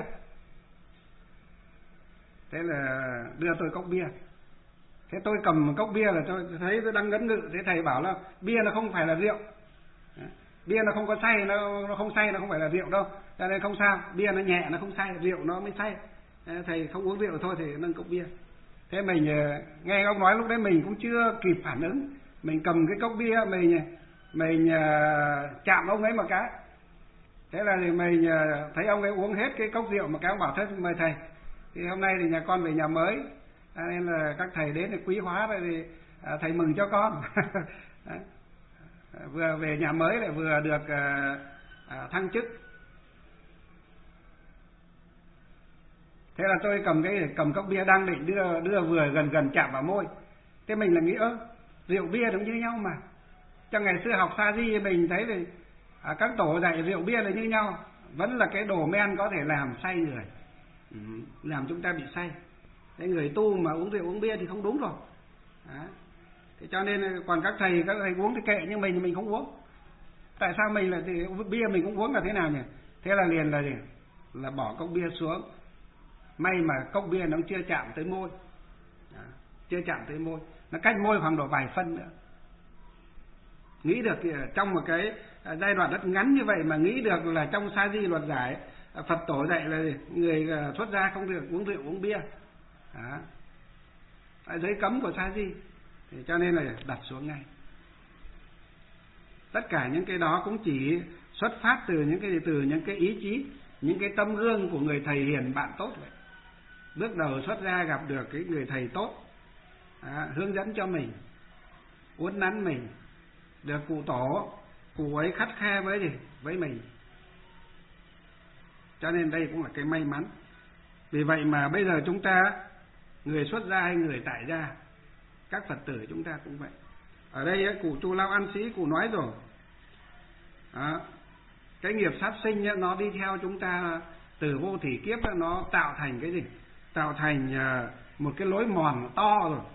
B: Thế là đưa tôi cốc bia. Thế tôi cầm cốc bia là tôi thấy tôi đang ngấn ngự. Thế thầy bảo là bia nó không phải là rượu, bia nó không có say, nó nó không say, nó không phải là rượu đâu, cho nên không sao. Bia nó nhẹ nó không say, rượu nó mới say. Thầy không uống rượu thôi thì nâng cốc bia. Thế mình nghe ông nói lúc đấy mình cũng chưa kịp phản ứng, mình cầm cái cốc bia mình mình chạm ông ấy một cái. Thế là thì mình thấy ông ấy uống hết cái cốc rượu, mà cái ông bảo thế mời thầy, thì hôm nay thì nhà con về nhà mới nên là các thầy đến thì quý hóa rồi thì thầy mừng cho con. Vừa về nhà mới lại vừa được uh, thăng chức. Thế là tôi cầm cái cầm cốc bia đang định đưa đưa vừa gần gần chạm vào môi. Thế mình là nghĩ ơ rượu bia đúng như nhau mà. Trong ngày xưa học sa di mình thấy thì uh, các tổ dạy rượu bia là như nhau, vẫn là cái đồ men có thể làm say người, ừ, làm chúng ta bị say. Thế người tu mà uống rượu uống bia thì không đúng rồi. Đó. Thế cho nên còn các thầy các thầy uống thì kệ, nhưng mình thì mình không uống. Tại sao mình lại thì bia mình cũng uống là thế nào nhỉ? Thế là liền là gì? Là bỏ cốc bia xuống. May mà cốc bia nó chưa chạm tới môi. Đó. Chưa chạm tới môi, nó cách môi khoảng độ vài phân nữa. Nghĩ được trong một cái giai đoạn rất ngắn như vậy mà nghĩ được là trong sa di luật giải Phật tổ dạy là người xuất gia không được uống rượu uống bia, đó. Giấy cấm của Sa Di, thì cho nên là đặt xuống ngay. Tất cả những cái đó cũng chỉ xuất phát từ những cái từ những cái ý chí, những cái tấm gương của người thầy hiền bạn tốt vậy. Bước đầu xuất gia gặp được cái người thầy tốt, đó, hướng dẫn cho mình, uốn nắn mình, được cụ tổ, cụ ấy khắt khe với gì với mình. Cho nên đây cũng là cái may mắn. Vì vậy mà bây giờ chúng ta, người xuất gia hay người tại gia, các Phật tử chúng ta cũng vậy. Ở đây cụ Tu Lao An Sĩ cụ nói rồi, đó, cái nghiệp sát sinh ấy, nó đi theo chúng ta từ vô thỉ kiếp ấy, nó tạo thành cái gì? Tạo thành một cái lối mòn to rồi.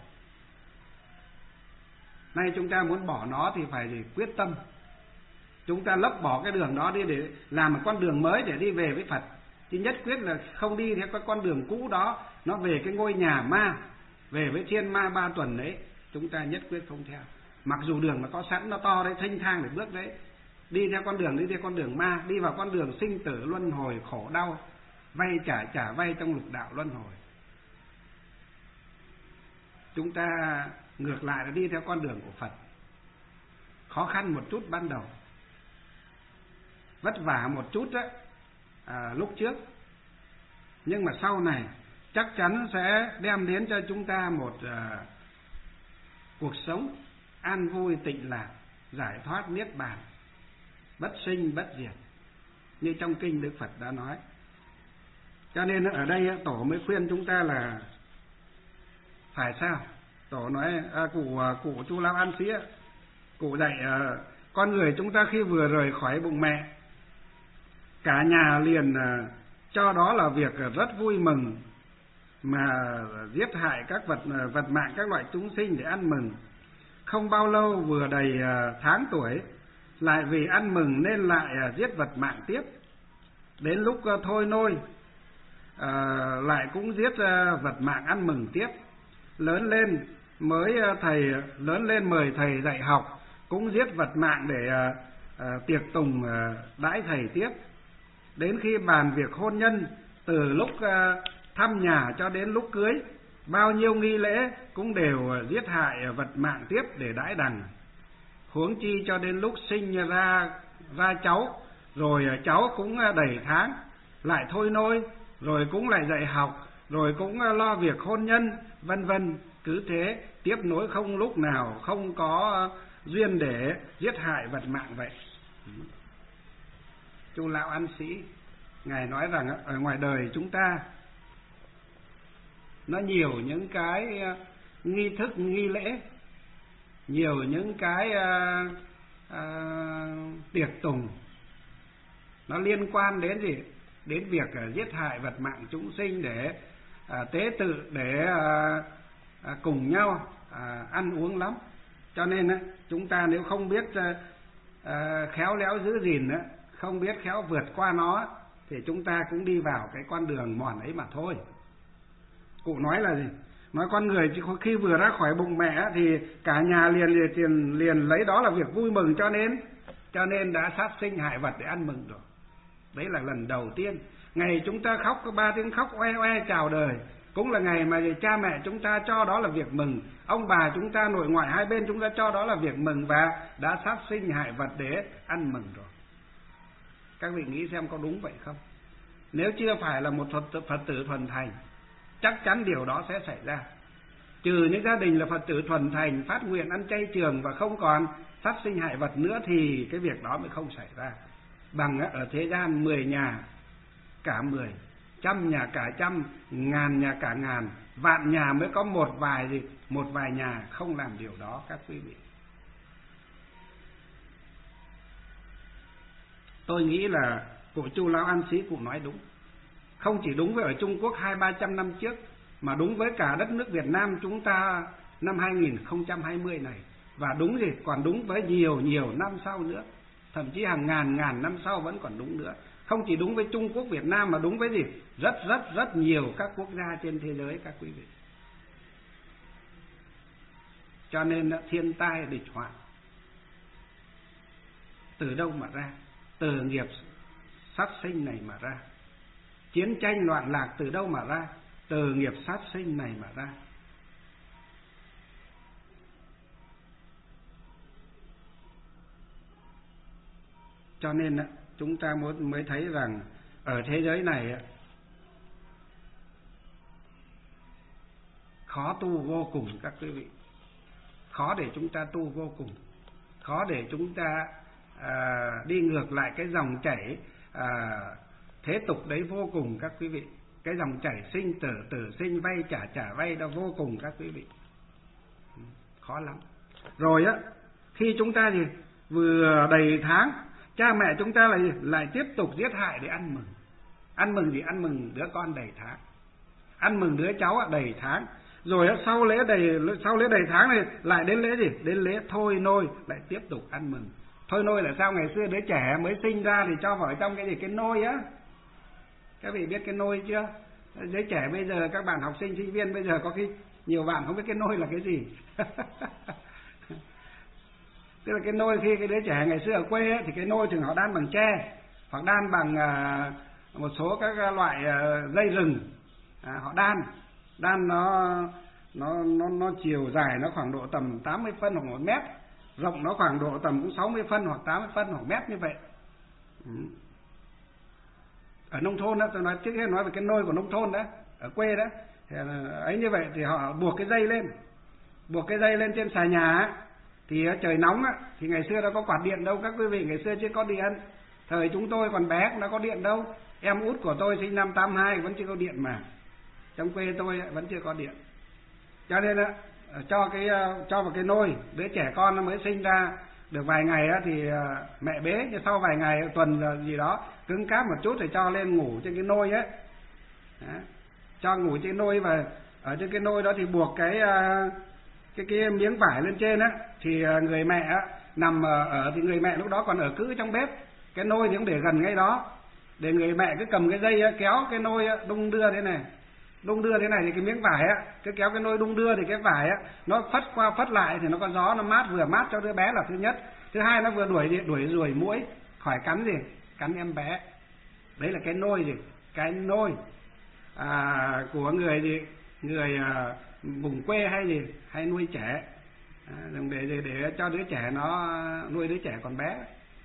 B: Nay chúng ta muốn bỏ nó thì phải gì? Quyết tâm. Chúng ta lấp bỏ cái đường đó đi để làm một con đường mới để đi về với Phật. Chứ nhất quyết là không đi theo cái con đường cũ đó, nó về cái ngôi nhà ma, về với thiên ma ba tuần đấy, chúng ta nhất quyết không theo. Mặc dù đường nó có sẵn, nó to đấy, thênh thang để bước đấy, đi theo con đường, đi theo con đường ma, đi vào con đường sinh tử luân hồi khổ đau, vay trả trả vay trong lục đạo luân hồi. Chúng ta ngược lại là đi theo con đường của Phật. Khó khăn một chút ban đầu, vất vả một chút đó, à, lúc trước, nhưng mà sau này chắc chắn sẽ đem đến cho chúng ta một à, cuộc sống an vui tịnh lạc, giải thoát niết bàn, bất sinh bất diệt, như trong kinh Đức Phật đã nói. Cho nên ở đây tổ mới khuyên chúng ta là phải sao? Tổ nói à, cụ cụ Tu Lao An Sĩ, cụ dạy à, con người chúng ta khi vừa rời khỏi bụng mẹ, cả nhà liền à, cho đó là việc rất vui mừng, mà giết hại các vật vật mạng, các loại chúng sinh để ăn mừng. Không bao lâu vừa đầy à, tháng tuổi, lại vì ăn mừng nên lại à, giết vật mạng tiếp. Đến lúc à, thôi nôi, à, lại cũng giết à, vật mạng ăn mừng tiếp. Lớn lên mới à, thầy lớn lên mời thầy dạy học, cũng giết vật mạng để à, à, tiệc tùng à, đãi thầy tiếp. Đến khi bàn việc hôn nhân, từ lúc à, thăm nhà cho đến lúc cưới, bao nhiêu nghi lễ cũng đều à, giết hại vật mạng tiếp để đãi đằng. Huống chi cho đến lúc sinh ra ra cháu, rồi à, cháu cũng à, đầy tháng, lại thôi nôi, rồi cũng lại dạy học, rồi cũng à, lo việc hôn nhân, vân vân. Cứ thế tiếp nối không lúc nào không có à, duyên để giết hại vật mạng vậy. Tu Lão An Sĩ ngài nói rằng ở ngoài đời chúng ta nó nhiều những cái nghi thức nghi lễ, nhiều những cái à, à, tiệc tùng, nó liên quan đến gì? Đến việc à, giết hại vật mạng chúng sinh để à, tế tự, để à, à, cùng nhau à, ăn uống lắm. Cho nên á, chúng ta nếu không biết à, à, khéo léo giữ gìn á, không biết khéo vượt qua nó, thì chúng ta cũng đi vào cái con đường mòn ấy mà thôi. Cụ nói là gì? Nói con người khi vừa ra khỏi bụng mẹ thì cả nhà liền liền liền lấy đó là việc vui mừng, cho nên cho nên đã sát sinh hại vật để ăn mừng rồi. Đấy là lần đầu tiên. Ngày chúng ta khóc có ba tiếng khóc oe oe chào đời, cũng là ngày mà cha mẹ chúng ta cho đó là việc mừng, ông bà chúng ta nội ngoại hai bên chúng ta cho đó là việc mừng, và đã sát sinh hại vật để ăn mừng rồi. Các vị nghĩ xem có đúng vậy không? Nếu chưa phải là một Phật tử thuần thành, chắc chắn điều đó sẽ xảy ra. Trừ những gia đình là Phật tử thuần thành, phát nguyện ăn chay trường và không còn sát sinh hại vật nữa, thì cái việc đó mới không xảy ra. Bằng ở thế gian mười nhà cả mười, trăm nhà cả trăm, ngàn nhà cả ngàn, vạn nhà mới có một vài gì, một vài nhà không làm điều đó các quý vị. Tôi nghĩ là cụ Tu Lão An Sĩ cụ nói đúng. Không chỉ đúng với ở Trung Quốc hai ba trăm năm trước, mà đúng với cả đất nước Việt Nam chúng ta năm hai nghìn không trăm hai mươi này. Và đúng gì, còn đúng với nhiều nhiều năm sau nữa, thậm chí hàng ngàn ngàn năm sau vẫn còn đúng nữa. Không chỉ đúng với Trung Quốc Việt Nam mà đúng với gì, rất rất rất nhiều các quốc gia trên thế giới các quý vị. Cho nên thiên tai địch họa từ đâu mà ra? Từ nghiệp sát sinh này mà ra. chiến tranh loạn lạc từ đâu mà ra? Từ nghiệp sát sinh này mà ra. Cho nên chúng ta mới thấy rằng ở thế giới này khó tu vô cùng các quý vị. Khó để chúng ta tu vô cùng. Khó để chúng ta à, đi ngược lại cái dòng chảy à, thế tục đấy vô cùng các quý vị. Cái dòng chảy sinh tử, tử sinh, vay trả trả vay đó vô cùng các quý vị. Khó lắm. Rồi á, khi chúng ta thì vừa đầy tháng, cha mẹ chúng ta lại lại tiếp tục giết hại để ăn mừng. Ăn mừng gì? Ăn mừng đứa con đầy tháng, ăn mừng đứa cháu đầy tháng. Rồi sau lễ đầy sau lễ đầy tháng này lại đến lễ gì? Đến lễ thôi nôi, lại tiếp tục ăn mừng. Thôi nôi là sao? Ngày xưa đứa trẻ mới sinh ra thì cho vào trong cái gì? Cái nôi á. Các vị biết cái nôi chưa? Đứa trẻ bây giờ, các bạn học sinh sinh viên bây giờ có khi nhiều bạn không biết cái nôi là cái gì. Tức là cái nôi, khi cái đứa trẻ ngày xưa ở quê ấy, thì cái nôi thường họ đan bằng tre hoặc đan bằng à, một số các loại à, dây rừng. À, họ đan đan nó nó nó nó chiều dài nó khoảng độ tầm tám mươi phân hoặc một mét, rộng nó khoảng độ tầm cũng sáu mươi phân hoặc tám mươi phân hoặc mét như vậy. Ừ. Ở nông thôn đó, tôi nói trước hết nói về cái nôi của nông thôn đó, ở quê đó thì ấy như vậy thì họ buộc cái dây lên, buộc cái dây lên trên xà nhà ấy. Thì trời nóng á, thì ngày xưa đâu có quạt điện đâu các quý vị, ngày xưa chưa có điện. Thời chúng tôi còn bé cũng đã có điện đâu. Em út của tôi sinh năm tám hai vẫn chưa có điện mà. Trong quê tôi vẫn chưa có điện. Cho nên á, cho cái cho vào cái nôi, đứa trẻ con nó mới sinh ra được vài ngày á thì mẹ bế, nhưng sau vài ngày tuần gì đó cứng cáp một chút thì cho lên ngủ trên cái nôi ấy. Đó. Cho ngủ trên nôi, và ở trên cái nôi đó thì buộc cái cái cái miếng vải lên trên á, thì người mẹ á, nằm ở thì người mẹ lúc đó còn ở cữ trong bếp, cái nôi thì cũng để gần ngay đó, để người mẹ cứ cầm cái dây á, kéo cái nôi á, đung đưa thế này, đung đưa thế này thì cái miếng vải á, cứ kéo cái nôi đung đưa thì cái vải á nó phất qua phất lại thì nó có gió, nó mát, vừa mát cho đứa bé là thứ nhất, thứ hai nó vừa đuổi đuổi ruồi muỗi khỏi cắn gì cắn em bé. Đấy là cái nôi gì cái nôi à, của người gì người à, vùng quê hay gì hay nuôi trẻ à, để, để để cho đứa trẻ nó nuôi đứa trẻ còn bé.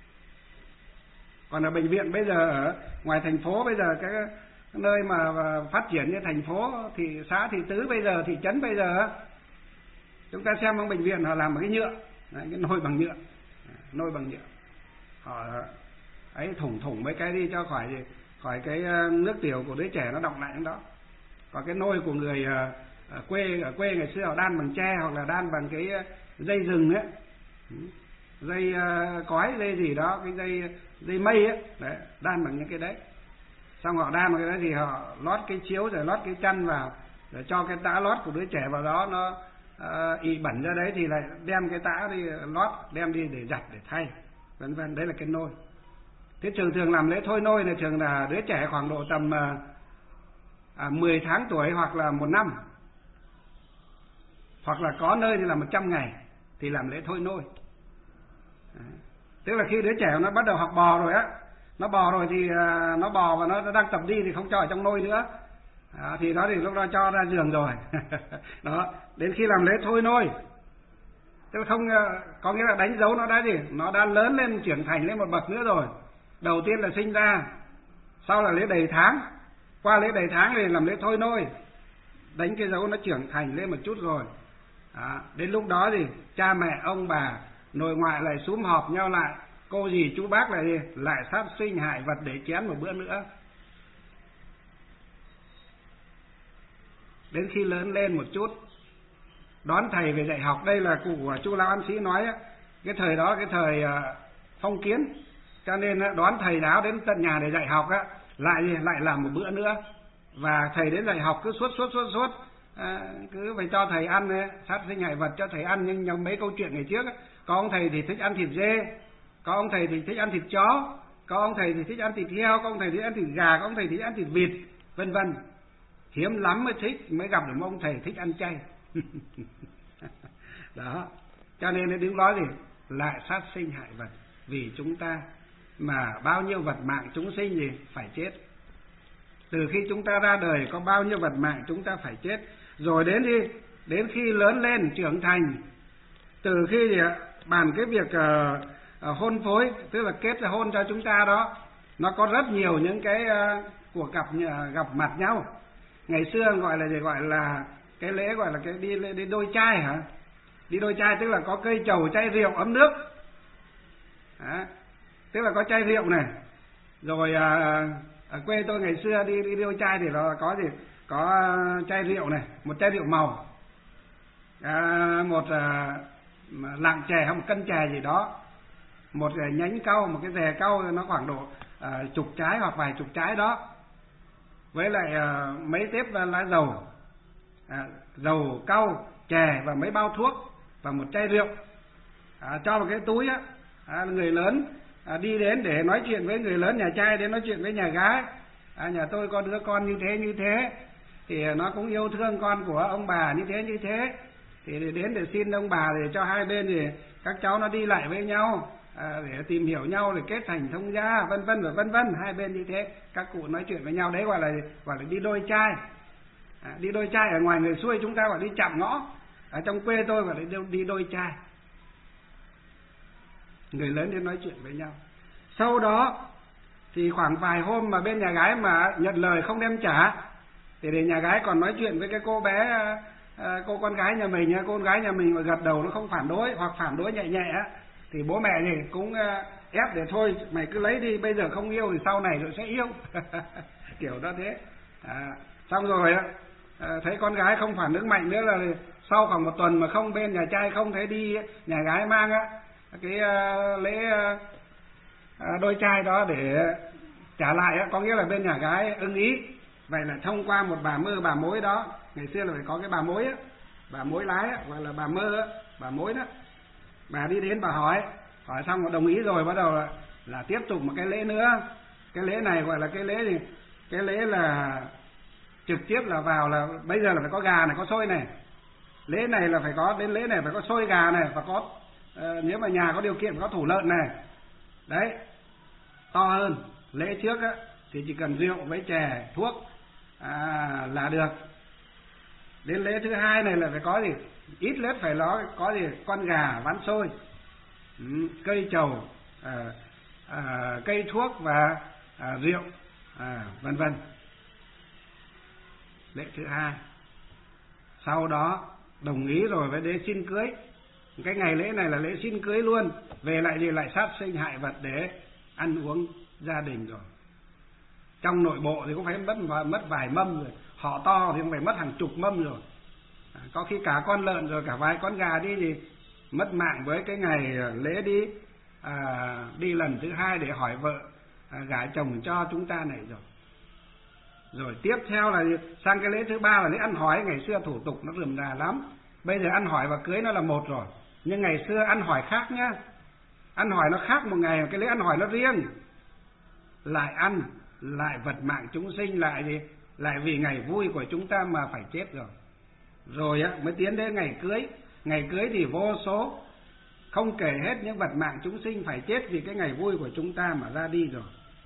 B: Còn ở bệnh viện bây giờ, ở ngoài thành phố bây giờ, cái nơi mà phát triển như thành phố, thị xã, thị tứ bây giờ, thị trấn bây giờ, chúng ta xem trong bệnh viện họ làm một cái nhựa, cái nôi bằng nhựa, nôi bằng nhựa, họ ấy thủng thủng mấy cái đi cho khỏi khỏi cái nước tiểu của đứa trẻ nó đọng lại trong đó. Còn cái nôi của người ở quê ở quê ngày xưa họ đan bằng tre hoặc là đan bằng cái dây rừng ấy, dây cói, dây gì đó, cái dây dây mây ấy, đấy, đan bằng những cái đấy. Xong họ đan bằng cái đấy thì họ lót cái chiếu rồi lót cái chăn vào, rồi cho cái tã lót của đứa trẻ vào đó, nó uh, ị bẩn ra đấy thì lại đem cái tã đi lót, đem đi để giặt để thay, vân vân. Đấy là cái nôi. Thế thường thường làm lễ thôi nôi này thường là đứa trẻ khoảng độ tầm uh, à, mười tháng tuổi hoặc là một năm, hoặc là có nơi thì là một trăm ngày thì làm lễ thôi nôi. Đấy. Tức là khi đứa trẻ nó bắt đầu học bò rồi á, nó bò rồi thì uh, nó bò và nó đang tập đi thì không cho ở trong nôi nữa, à, thì nó thì lúc đó cho ra giường rồi. Đó, đến khi làm lễ thôi nôi, tức là không uh, có nghĩa là đánh dấu nó đã gì, nó đã lớn lên, trưởng thành lên một bậc nữa rồi. Đầu tiên là sinh ra, sau là lễ đầy tháng, qua lễ đầy tháng thì làm lễ thôi nôi, đánh cái dấu nó trưởng thành lên một chút rồi. Đó, đến lúc đó thì cha mẹ ông bà nội ngoại lại sum họp nhau lại, cô dì chú bác lại gì lại sát sinh hại vật để chén một bữa nữa. Đến khi lớn lên một chút, đón thầy về dạy học. Đây là cụ của chú Lão An Sĩ nói, cái thời đó cái thời phong kiến, cho nên đón thầy giáo đến tận nhà để dạy học á, lại lại làm một bữa nữa. Và thầy đến dạy học cứ suốt suốt suốt suốt à, cứ phải cho thầy ăn sát sinh hại vật cho thầy ăn. Nhưng trong mấy câu chuyện ngày trước, có ông thầy thì thích ăn thịt dê, có ông thầy thì thích ăn thịt chó, có ông thầy thì thích ăn thịt heo, có ông thầy thích ăn thịt gà, có ông thầy thích ăn thịt vịt, vân vân. Hiếm lắm mới thích mới gặp được một ông thầy thích ăn chay. Đó, cho nên đứng đó gì lại sát sinh hại vật vì chúng ta, mà bao nhiêu vật mạng chúng sinh gì phải chết. Từ khi chúng ta ra đời có bao nhiêu vật mạng chúng ta phải chết. Rồi đến đi đến khi lớn lên trưởng thành, từ khi gì ạ, bàn cái việc uh, uh, hôn phối, tức là kết hôn cho chúng ta đó, nó có rất nhiều những cái uh, cuộc gặp uh, gặp mặt nhau. Ngày xưa gọi là gì, gọi là cái lễ gọi là cái đi đi đôi trai hả? Đi đôi trai tức là có cây trầu, chai rượu, ấm nước. Đó. Tức là có chai rượu này. Rồi à, ở quê tôi ngày xưa đi đi đôi trai thì nó có gì? Có chai rượu này, một chai rượu màu, à, một à, lạng chè hay một cân chè gì đó, một cái nhánh cau, một cái rè cau nó khoảng độ à, chục trái hoặc vài chục trái đó, với lại à, mấy tép lá dầu, à, dầu cau, chè và mấy bao thuốc và một chai rượu, à, cho vào cái túi á. À, người lớn à, đi đến để nói chuyện với người lớn, nhà trai đến nói chuyện với nhà gái. À, nhà tôi có đứa con như thế như thế, thì nó cũng yêu thương con của ông bà như thế như thế, thì đến để xin ông bà để cho hai bên thì các cháu nó đi lại với nhau, à, để tìm hiểu nhau, để kết thành thông gia, vân vân và vân vân. Hai bên như thế, các cụ nói chuyện với nhau, đấy gọi là gọi là đi đôi trai. À, đi đôi trai ở ngoài người xuôi chúng ta gọi đi chạm ngõ, ở trong quê tôi gọi là đi, đi đôi trai. Người lớn đến nói chuyện với nhau. Sau đó thì khoảng vài hôm mà bên nhà gái mà nhận lời không đem trả, thì để nhà gái còn nói chuyện với cái cô bé, cô con gái nhà mình, cô con gái nhà mình mà gật đầu nó không phản đối hoặc phản đối nhẹ nhẹ, thì bố mẹ thì cũng ép để thôi mày cứ lấy đi, bây giờ không yêu thì sau này rồi sẽ yêu. Kiểu đó thế. À, xong rồi thấy con gái không phản ứng mạnh nữa là sau khoảng một tuần mà không, bên nhà trai không thấy đi, nhà gái mang á cái uh, lễ uh, đôi trai đó để trả lại á, có nghĩa là bên nhà gái ưng ý. Vậy là thông qua một bà mơ bà mối đó, ngày xưa là phải có cái bà mối á, bà mối lái á, gọi là bà mơ á, bà mối đó. Bà đi đến bà hỏi, hỏi xong rồi đồng ý rồi, bắt đầu là, là tiếp tục một cái lễ nữa. Cái lễ này gọi là cái lễ gì? Cái lễ là trực tiếp là vào là bây giờ là phải có gà này, có xôi này. Lễ này là phải có, đến lễ này phải có xôi gà này, và có uh, nếu mà nhà có điều kiện có thủ lợn này. Đấy, to hơn. Lễ trước á thì chỉ cần rượu với chè, thuốc à, là được. Đến lễ thứ hai này là phải có gì? Ít nhất phải nó có gì? Con gà ván xôi, ừ, cây trầu, à, à, cây thuốc và à, rượu, à, vân vân. Lễ thứ hai. Sau đó đồng ý rồi với đế xin cưới. Cái ngày lễ này là lễ xin cưới luôn. Về lại thì lại sát sinh hại vật để ăn uống gia đình rồi. Trong nội bộ thì cũng phải mất mất vài mâm rồi, họ to thì cũng phải mất hàng chục mâm rồi. À, có khi cả con lợn rồi cả vài con gà đi thì mất mạng với cái ngày lễ đi à, đi lần thứ hai để hỏi vợ à, gả chồng cho chúng ta này rồi. Rồi tiếp theo là sang cái lễ thứ ba là lễ ăn hỏi. Ngày xưa thủ tục nó rườm rà lắm, bây giờ ăn hỏi và cưới nó là một rồi, nhưng ngày xưa ăn hỏi khác nhá. Ăn hỏi nó khác một ngày, cái lễ ăn hỏi nó riêng. Lại ăn, lại vật mạng chúng sinh, lại gì? Lại vì ngày vui của chúng ta mà phải chết rồi. Rồi á mới tiến đến ngày cưới. Ngày cưới thì vô số, không kể hết những vật mạng chúng sinh phải chết vì cái ngày vui của chúng ta mà ra đi rồi.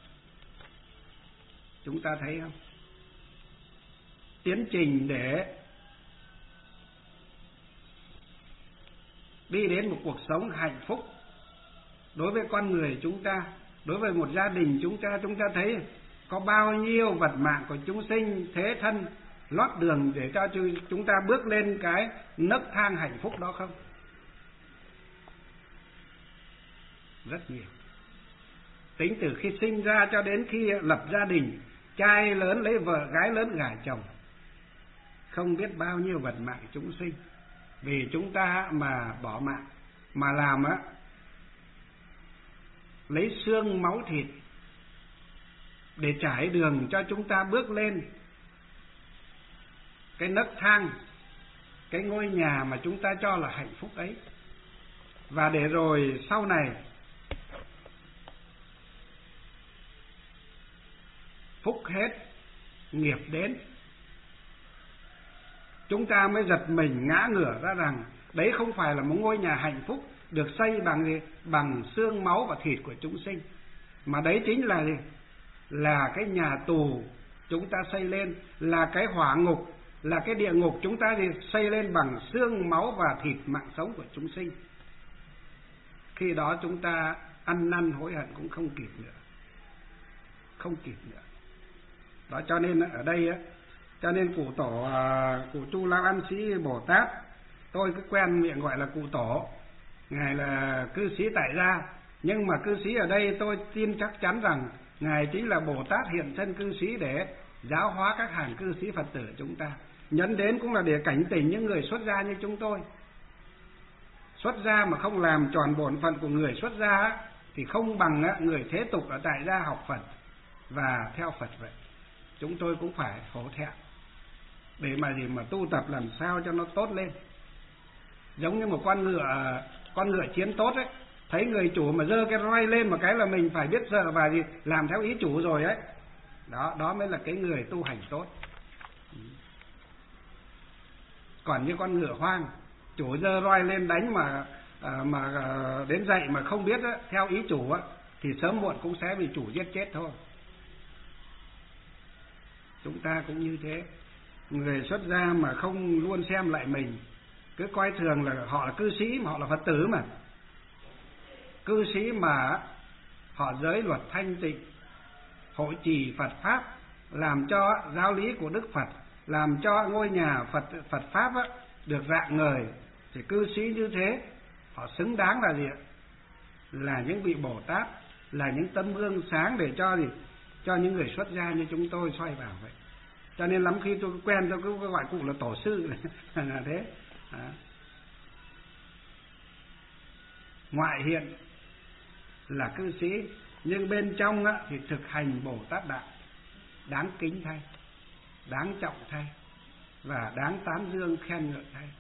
B: Chúng ta thấy không? Tiến trình để đi đến một cuộc sống hạnh phúc đối với con người chúng ta, đối với một gia đình chúng ta, chúng ta thấy có bao nhiêu vật mạng của chúng sinh thế thân lót đường để cho chúng ta bước lên cái nấc thang hạnh phúc đó không? Rất nhiều. Tính từ khi sinh ra cho đến khi lập gia đình, trai lớn lấy vợ, gái lớn gả chồng, không biết bao nhiêu vật mạng chúng sinh vì chúng ta mà bỏ mạng, mà làm á lấy xương máu thịt để trải đường cho chúng ta bước lên cái nấc thang, cái ngôi nhà mà chúng ta cho là hạnh phúc ấy. Và để rồi sau này phúc hết, nghiệp đến, chúng ta mới giật mình ngã ngửa ra rằng đấy không phải là một ngôi nhà hạnh phúc được xây bằng gì? Bằng xương máu và thịt của chúng sinh, mà đấy chính là gì? Là cái nhà tù chúng ta xây lên là cái hỏa ngục, là cái địa ngục chúng ta thì xây lên bằng xương máu và thịt mạng sống của chúng sinh. Khi đó chúng ta ăn năn hối hận cũng không kịp nữa, không kịp nữa. Đó, cho nên ở đây á, cho nên cụ tổ, cụ Tu Lao An Sĩ Bồ Tát, tôi cứ quen miệng gọi là cụ tổ, ngài là cư sĩ tại gia, nhưng mà cư sĩ ở đây tôi tin chắc chắn rằng ngài chính là Bồ Tát hiện thân cư sĩ để giáo hóa các hàng cư sĩ Phật tử chúng ta. Nhấn đến cũng là để cảnh tỉnh những người xuất gia như chúng tôi. Xuất gia mà không làm tròn bổn phận của người xuất gia thì không bằng người thế tục ở tại gia học Phật và theo Phật vậy. Chúng tôi cũng phải hổ thẹn để mà gì mà tu tập làm sao cho nó tốt lên. Giống như một con ngựa, con ngựa chiến tốt ấy, thấy người chủ mà giơ cái roi lên một cái là mình phải biết sợ và gì làm theo ý chủ rồi ấy. Đó, đó mới là cái người tu hành tốt. Còn như con ngựa hoang, chủ giơ roi lên đánh mà mà đến dậy mà không biết á, theo ý chủ á, thì sớm muộn cũng sẽ bị chủ giết chết thôi. Chúng ta cũng như thế. Người xuất gia mà không luôn xem lại mình, cứ coi thường là họ là cư sĩ mà họ là Phật tử mà. Cư sĩ mà họ giới luật thanh tịnh, hộ trì Phật Pháp, làm cho giáo lý của Đức Phật, làm cho ngôi nhà Phật Phật Pháp á, được rạng ngời, thì cư sĩ như thế họ xứng đáng là gì ạ? Là những vị Bồ Tát, là những tấm gương sáng để cho gì? Cho những người xuất gia như chúng tôi soi vào vậy. Cho nên lắm khi tôi quen tôi cứ gọi cụ là tổ sư là thế. Đó. Ngoại hiện là cư sĩ, nhưng bên trong á, thì thực hành Bồ Tát đạo, đáng kính thay, đáng trọng thay, và đáng tán dương khen ngợi thay.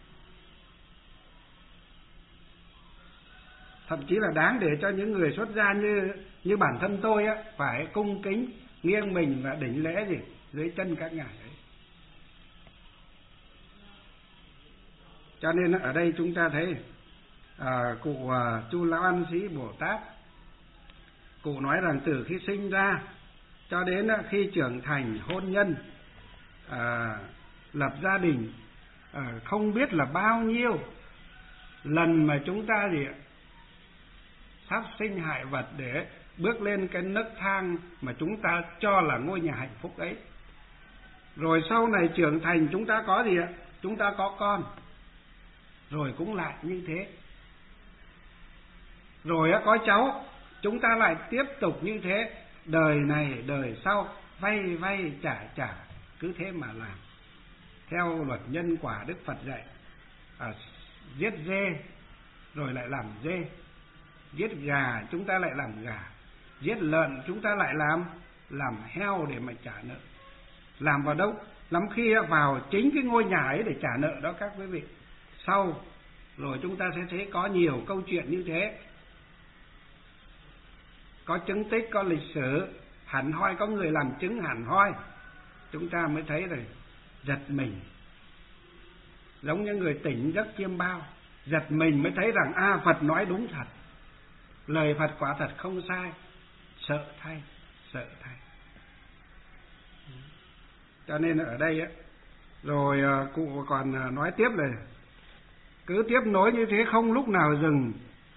B: Thậm chí là đáng để cho những người xuất gia như như bản thân tôi á, phải cung kính nghiêng mình và đảnh lễ gì dưới chân các ngài ấy. Cho nên ở đây chúng ta thấy à, cụ à, Tu Lão An Sĩ Bồ Tát, cụ nói rằng từ khi sinh ra cho đến khi trưởng thành hôn nhân, à, lập gia đình, à, không biết là bao nhiêu lần mà chúng ta gì sát sinh hại vật để bước lên cái nấc thang mà chúng ta cho là ngôi nhà hạnh phúc ấy. Rồi sau này trưởng thành chúng ta có gì ạ? Chúng ta có con, rồi cũng lại như thế. Rồi có cháu, chúng ta lại tiếp tục như thế. Đời này đời sau, vay vay trả trả, cứ thế mà làm. Theo luật nhân quả Đức Phật dạy, à, giết dê rồi lại làm dê, giết gà chúng ta lại làm gà, giết lợn chúng ta lại làm làm heo để mà trả nợ. Làm vào đâu? Lắm khi vào chính cái ngôi nhà ấy để trả nợ đó các quý vị. Sau rồi chúng ta sẽ thấy có nhiều câu chuyện như thế, có chứng tích, có lịch sử hẳn hoi, có người làm chứng hẳn hoi, chúng ta mới thấy rồi giật mình. Giống như người tỉnh giấc chiêm bao, giật mình mới thấy rằng a à, Phật nói đúng thật, lời Phật quả thật không sai. Sợ thay, sợ thay. Cho nên ở đây á, rồi cụ còn nói tiếp này, cứ tiếp nối như thế không lúc nào dừng,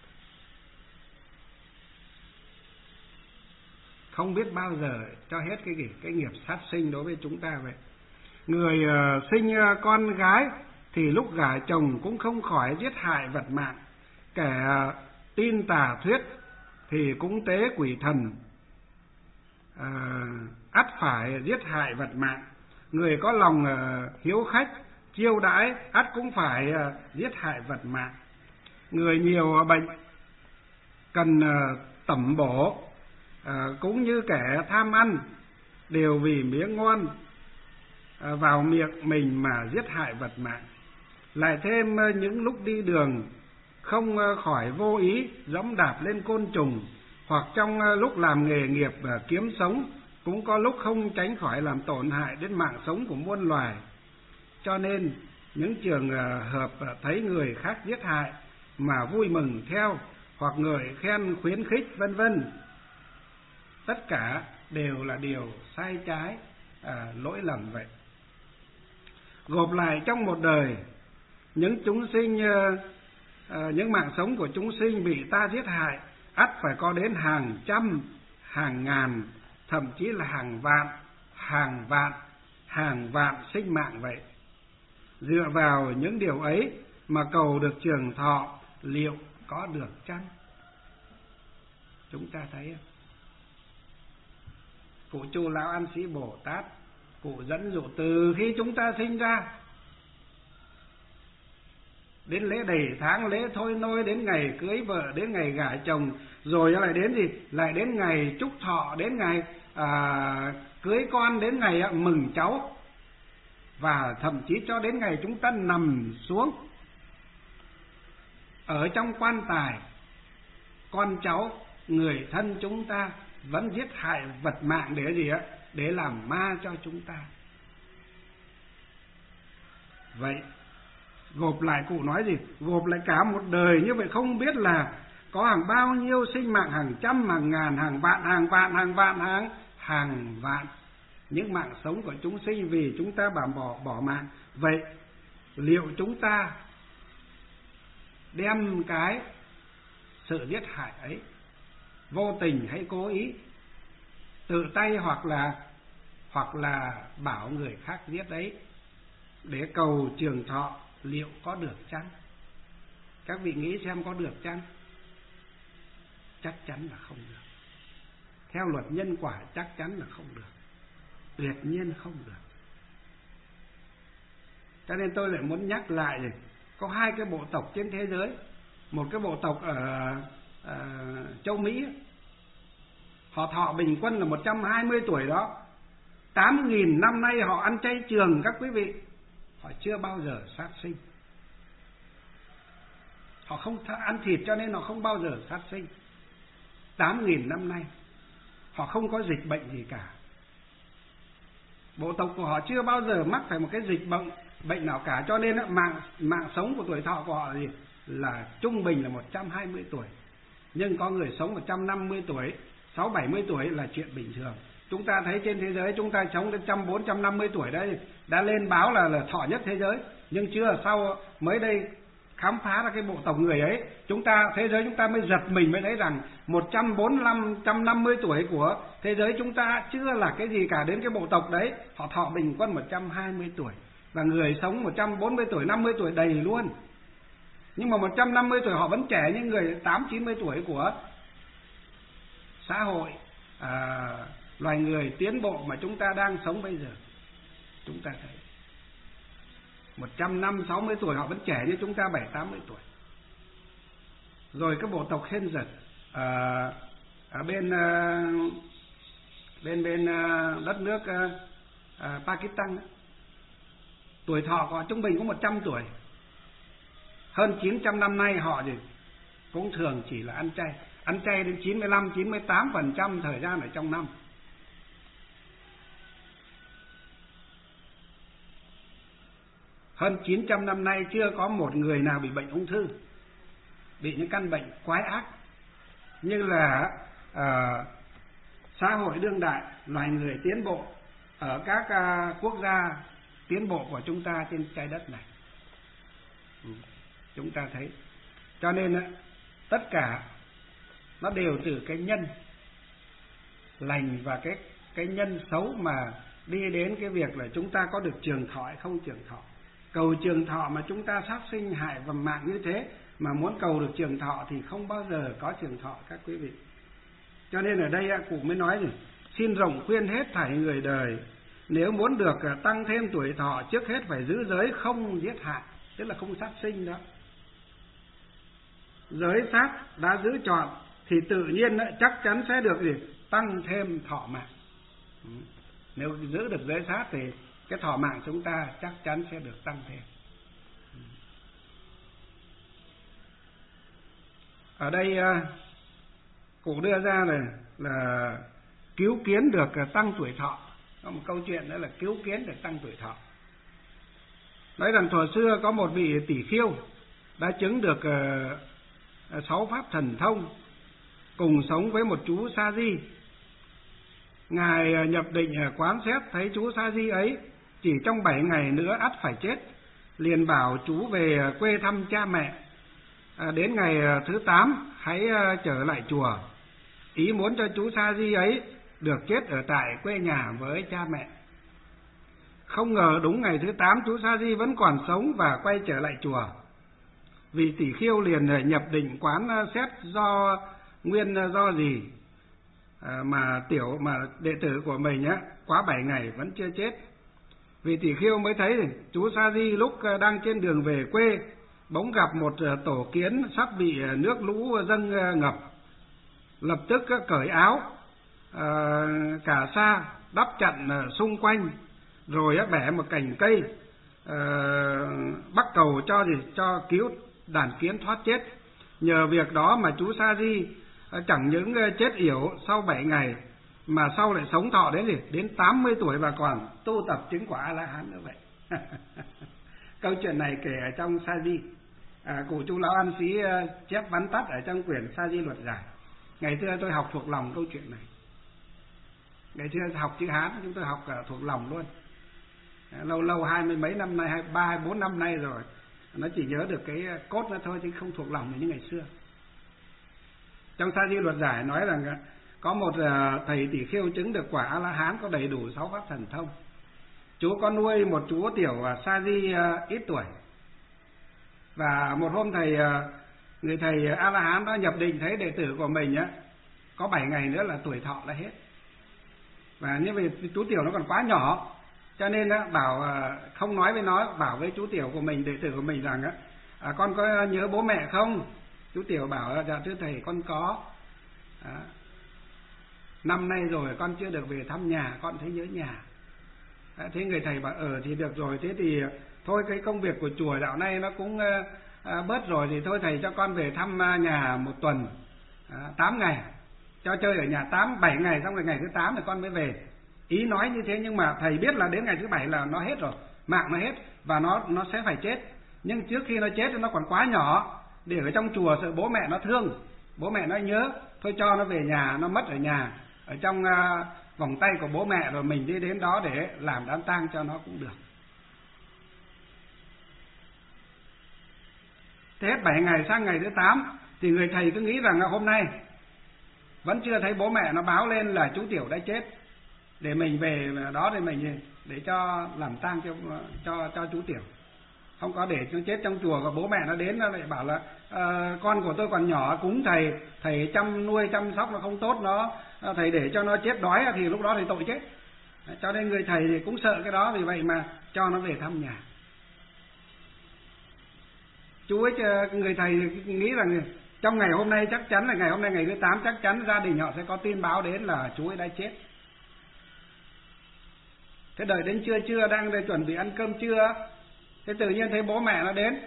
B: không biết bao giờ cho hết cái gì cái nghiệp sát sinh đối với chúng ta vậy. Người uh, sinh uh, con gái thì lúc gả chồng cũng không khỏi giết hại vật mạng, kẻ uh, tin tà thuyết thì cũng tế quỷ thần, uh, ắt phải giết hại vật mạng. Người có lòng uh, hiếu khách chiêu đãi ắt cũng phải uh, giết hại vật mạng. Người nhiều uh, bệnh cần uh, tẩm bổ, À, cũng như kẻ tham ăn đều vì miếng ngon à, vào miệng mình mà giết hại vật mạng. Lại thêm à, những lúc đi đường không à, khỏi vô ý giẫm đạp lên côn trùng, hoặc trong à, lúc làm nghề nghiệp à, kiếm sống cũng có lúc không tránh khỏi làm tổn hại đến mạng sống của muôn loài. Cho nên những trường à, hợp à, thấy người khác giết hại mà vui mừng theo, hoặc người khen khuyến khích vân vân, tất cả đều là điều sai trái, à, lỗi lầm vậy. Gộp lại trong một đời, những chúng sinh à, à, những mạng sống của chúng sinh bị ta giết hại ắt phải có đến hàng trăm, hàng ngàn, thậm chí là hàng vạn, hàng vạn, hàng vạn sinh mạng vậy. Dựa vào những điều ấy mà cầu được trường thọ, liệu có được chăng? Chúng ta thấy không? Cụ Chu Lão An Sĩ Bồ Tát, cụ dẫn dụ từ khi chúng ta sinh ra đến lễ đầy tháng, lễ thôi nôi, đến ngày cưới vợ, đến ngày gả chồng, rồi lại đến gì? Lại đến ngày chúc thọ, đến ngày à, cưới con, đến ngày à, mừng cháu, và thậm chí cho đến ngày chúng ta nằm xuống ở trong quan tài, con cháu, người thân chúng ta vẫn giết hại vật mạng để gì ạ? Để làm ma cho chúng ta. Vậy gộp lại, cụ nói gì? Gộp lại cả một đời như vậy, không biết là có hàng bao nhiêu sinh mạng, hàng trăm, hàng ngàn, hàng vạn, hàng vạn, hàng vạn, hàng hàng vạn những mạng sống của chúng sinh vì chúng ta bỏ bỏ bỏ mạng. Vậy liệu chúng ta đem cái sự giết hại ấy, vô tình hay cố ý, tự tay hoặc là hoặc là bảo người khác giết đấy, để cầu trường thọ, liệu có được chăng? Các vị nghĩ xem có được chăng? Chắc chắn là không được. Theo luật nhân quả chắc chắn là không được, tuyệt nhiên không được. Cho nên tôi lại muốn nhắc lại này, có hai cái bộ tộc trên thế giới. Một cái bộ tộc ở, ở châu Mỹ, họ thọ bình quân là một trăm hai mươi tuổi đó. Tám nghìn năm nay họ ăn chay trường các quý vị. Họ chưa bao giờ sát sinh. Họ không ăn thịt cho nên họ không bao giờ sát sinh. Tám nghìn năm nay họ không có dịch bệnh gì cả. Bộ tộc của họ chưa bao giờ mắc phải một cái dịch bệnh bệnh nào cả, cho nên mạng mạng sống của tuổi thọ của họ gì là trung bình là một trăm hai mươi tuổi. Nhưng có người sống một trăm năm mươi tuổi, sáu bảy mươi tuổi là chuyện bình thường. Chúng ta thấy trên thế giới chúng ta sống đến một trăm bốn trăm năm mươi tuổi đấy, đã lên báo là là thọ nhất thế giới. Nhưng chưa, sau mới đây khám phá ra cái bộ tộc người ấy, chúng ta thế giới chúng ta mới giật mình, mới thấy rằng một trăm bốn mươi lăm, một trăm năm mươi tuổi của thế giới chúng ta chưa là cái gì cả, đến cái bộ tộc đấy họ thọ bình quân một trăm hai mươi tuổi, và người sống một trăm bốn mươi tuổi, năm mươi tuổi đầy luôn. Nhưng mà một trăm năm mươi tuổi họ vẫn trẻ như người tám chín mươi tuổi của xã hội à, loài người tiến bộ mà chúng ta đang sống bây giờ. Chúng ta thấy một trăm năm sáu mươi tuổi họ vẫn trẻ như chúng ta bảy tám mươi tuổi. Rồi cái bộ tộc Hên Giật à, ở bên à, bên bên à, đất nước à, à, Pakistan, tuổi thọ của họ trung bình có một trăm tuổi. Hơn chín trăm năm nay họ thì cũng thường chỉ là ăn chay, ăn chay đến chín mươi lăm chín mươi tám phần trăm thời gian ở trong năm. Hơn chín trăm năm nay chưa có một người nào bị bệnh ung thư, bị những căn bệnh quái ác như là à, xã hội đương đại, loài người tiến bộ ở các à, quốc gia tiến bộ của chúng ta trên trái đất này. Ừ, chúng ta thấy. Cho nên tất cả nó đều từ cái nhân lành và cái cái nhân xấu mà đi đến cái việc là chúng ta có được trường thọ hay không trường thọ. Cầu trường thọ mà chúng ta sát sinh hại và mạng như thế, mà muốn cầu được trường thọ thì không bao giờ có trường thọ các quý vị. Cho nên ở đây cụ mới nói gì? Xin rộng khuyên hết thảy người đời, nếu muốn được tăng thêm tuổi thọ, trước hết phải giữ giới không giết hại, tức là không sát sinh đó. Giới sát đã giữ trọn thì tự nhiên chắc chắn sẽ được gì? Tăng thêm thọ mạng. Nếu giữ được giới sát thì cái thọ mạng chúng ta chắc chắn sẽ được tăng thêm. Ở đây cụ đưa ra này là cứu kiến được tăng tuổi thọ. Có một câu chuyện đó là cứu kiến được tăng tuổi thọ. Nói rằng thuở xưa có một vị tỷ khiêu đã chứng được sáu pháp thần thông, cùng sống với một chú sa di. Ngài nhập định quán xét thấy chú Sa Di ấy chỉ trong bảy ngày nữa ắt phải chết, liền bảo chú về quê thăm cha mẹ. À, đến ngày thứ tám hãy trở lại chùa, ý muốn cho chú Sa Di ấy được chết ở tại quê nhà với cha mẹ. Không ngờ đúng ngày thứ tám chú Sa Di vẫn còn sống và quay trở lại chùa. Vị tỷ khiêu liền nhập định quán xét do nguyên do gì à, mà tiểu mà đệ tử của mình á quá bảy ngày vẫn chưa chết. Vị tỷ khiêu mới thấy chú Sa Di lúc đang trên đường về quê bỗng gặp một tổ kiến sắp bị nước lũ dâng ngập, lập tức cởi áo à, cả sa đắp chặn xung quanh, rồi bẻ một cành cây à, bắt cầu cho gì cho cứu đàn kiến thoát chết. Nhờ việc đó mà chú Sa Di chẳng những chết yểu sau bảy ngày mà sau lại sống thọ đến gì đến tám mươi tuổi và còn tu tập chứng quả A La Hán nữa vậy. Câu chuyện này kể ở trong Sa Di, à, cụ chú lão An Sĩ chép vắn tắt ở trong quyển Sa Di Luật Giải. Ngày xưa tôi học thuộc lòng câu chuyện này. Ngày xưa học chữ Hán chúng tôi học thuộc lòng luôn. À, lâu lâu hai mươi mấy năm nay, hai ba hai bốn năm nay rồi, nó chỉ nhớ được cái cốt nó thôi chứ không thuộc lòng như ngày xưa. Trong Sa Di Luật Giải nói rằng có một thầy tỷ khiêu chứng được quả A La Hán có đầy đủ sáu pháp thần thông. Chú có nuôi một chú tiểu Sa Di ít tuổi, và một hôm thầy người thầy A La Hán đó nhập định thấy đệ tử của mình á có bảy ngày nữa là tuổi thọ là hết, và như vậy chú tiểu nó còn quá nhỏ, cho nên á bảo không nói với nó, bảo với chú tiểu của mình, đệ tử của mình rằng á à, con có nhớ bố mẹ không? Chú tiểu bảo dạ thưa thầy con có. À, năm nay rồi con chưa được về thăm nhà, con thấy nhớ nhà. À, thế người thầy bảo ờ thì được rồi, thế thì thôi cái công việc của chùa dạo này nó cũng à, bớt rồi, thì thôi thầy cho con về thăm nhà một tuần, à, tám ngày, cho chơi ở nhà tám bảy ngày, xong rồi ngày thứ tám thì con mới về. Ý nói như thế, nhưng mà thầy biết là đến ngày thứ bảy là nó hết rồi, mạng nó hết và nó nó sẽ phải chết. Nhưng trước khi nó chết thì nó còn quá nhỏ, để ở trong chùa sợ bố mẹ nó thương, bố mẹ nó nhớ, thôi cho nó về nhà, nó mất ở nhà, ở trong uh, vòng tay của bố mẹ, rồi mình đi đến đó để làm đám tang cho nó cũng được. Thế hết bảy ngày, sang ngày thứ tám thì người thầy cứ nghĩ rằng là hôm nay vẫn chưa thấy bố mẹ nó báo lên là chú tiểu đã chết, để mình về đó để mình để cho làm tang cho cho cho chú tiểu. Không có để nó chết trong chùa và bố mẹ nó đến nó lại bảo là à, con của tôi còn nhỏ, cúng thầy, thầy chăm nuôi chăm sóc nó không tốt, nó thầy để cho nó chết đói thì lúc đó thì tội chết. Cho nên người thầy thì cũng sợ cái đó, vì vậy mà cho nó về thăm nhà. Chú ấy, người thầy nghĩ rằng trong ngày hôm nay chắc chắn là ngày hôm nay ngày thứ tám chắc chắn gia đình họ sẽ có tin báo đến là chú ấy đã chết. Thế đợi đến trưa trưa đang để chuẩn bị ăn cơm trưa, thế tự nhiên thấy bố mẹ nó đến,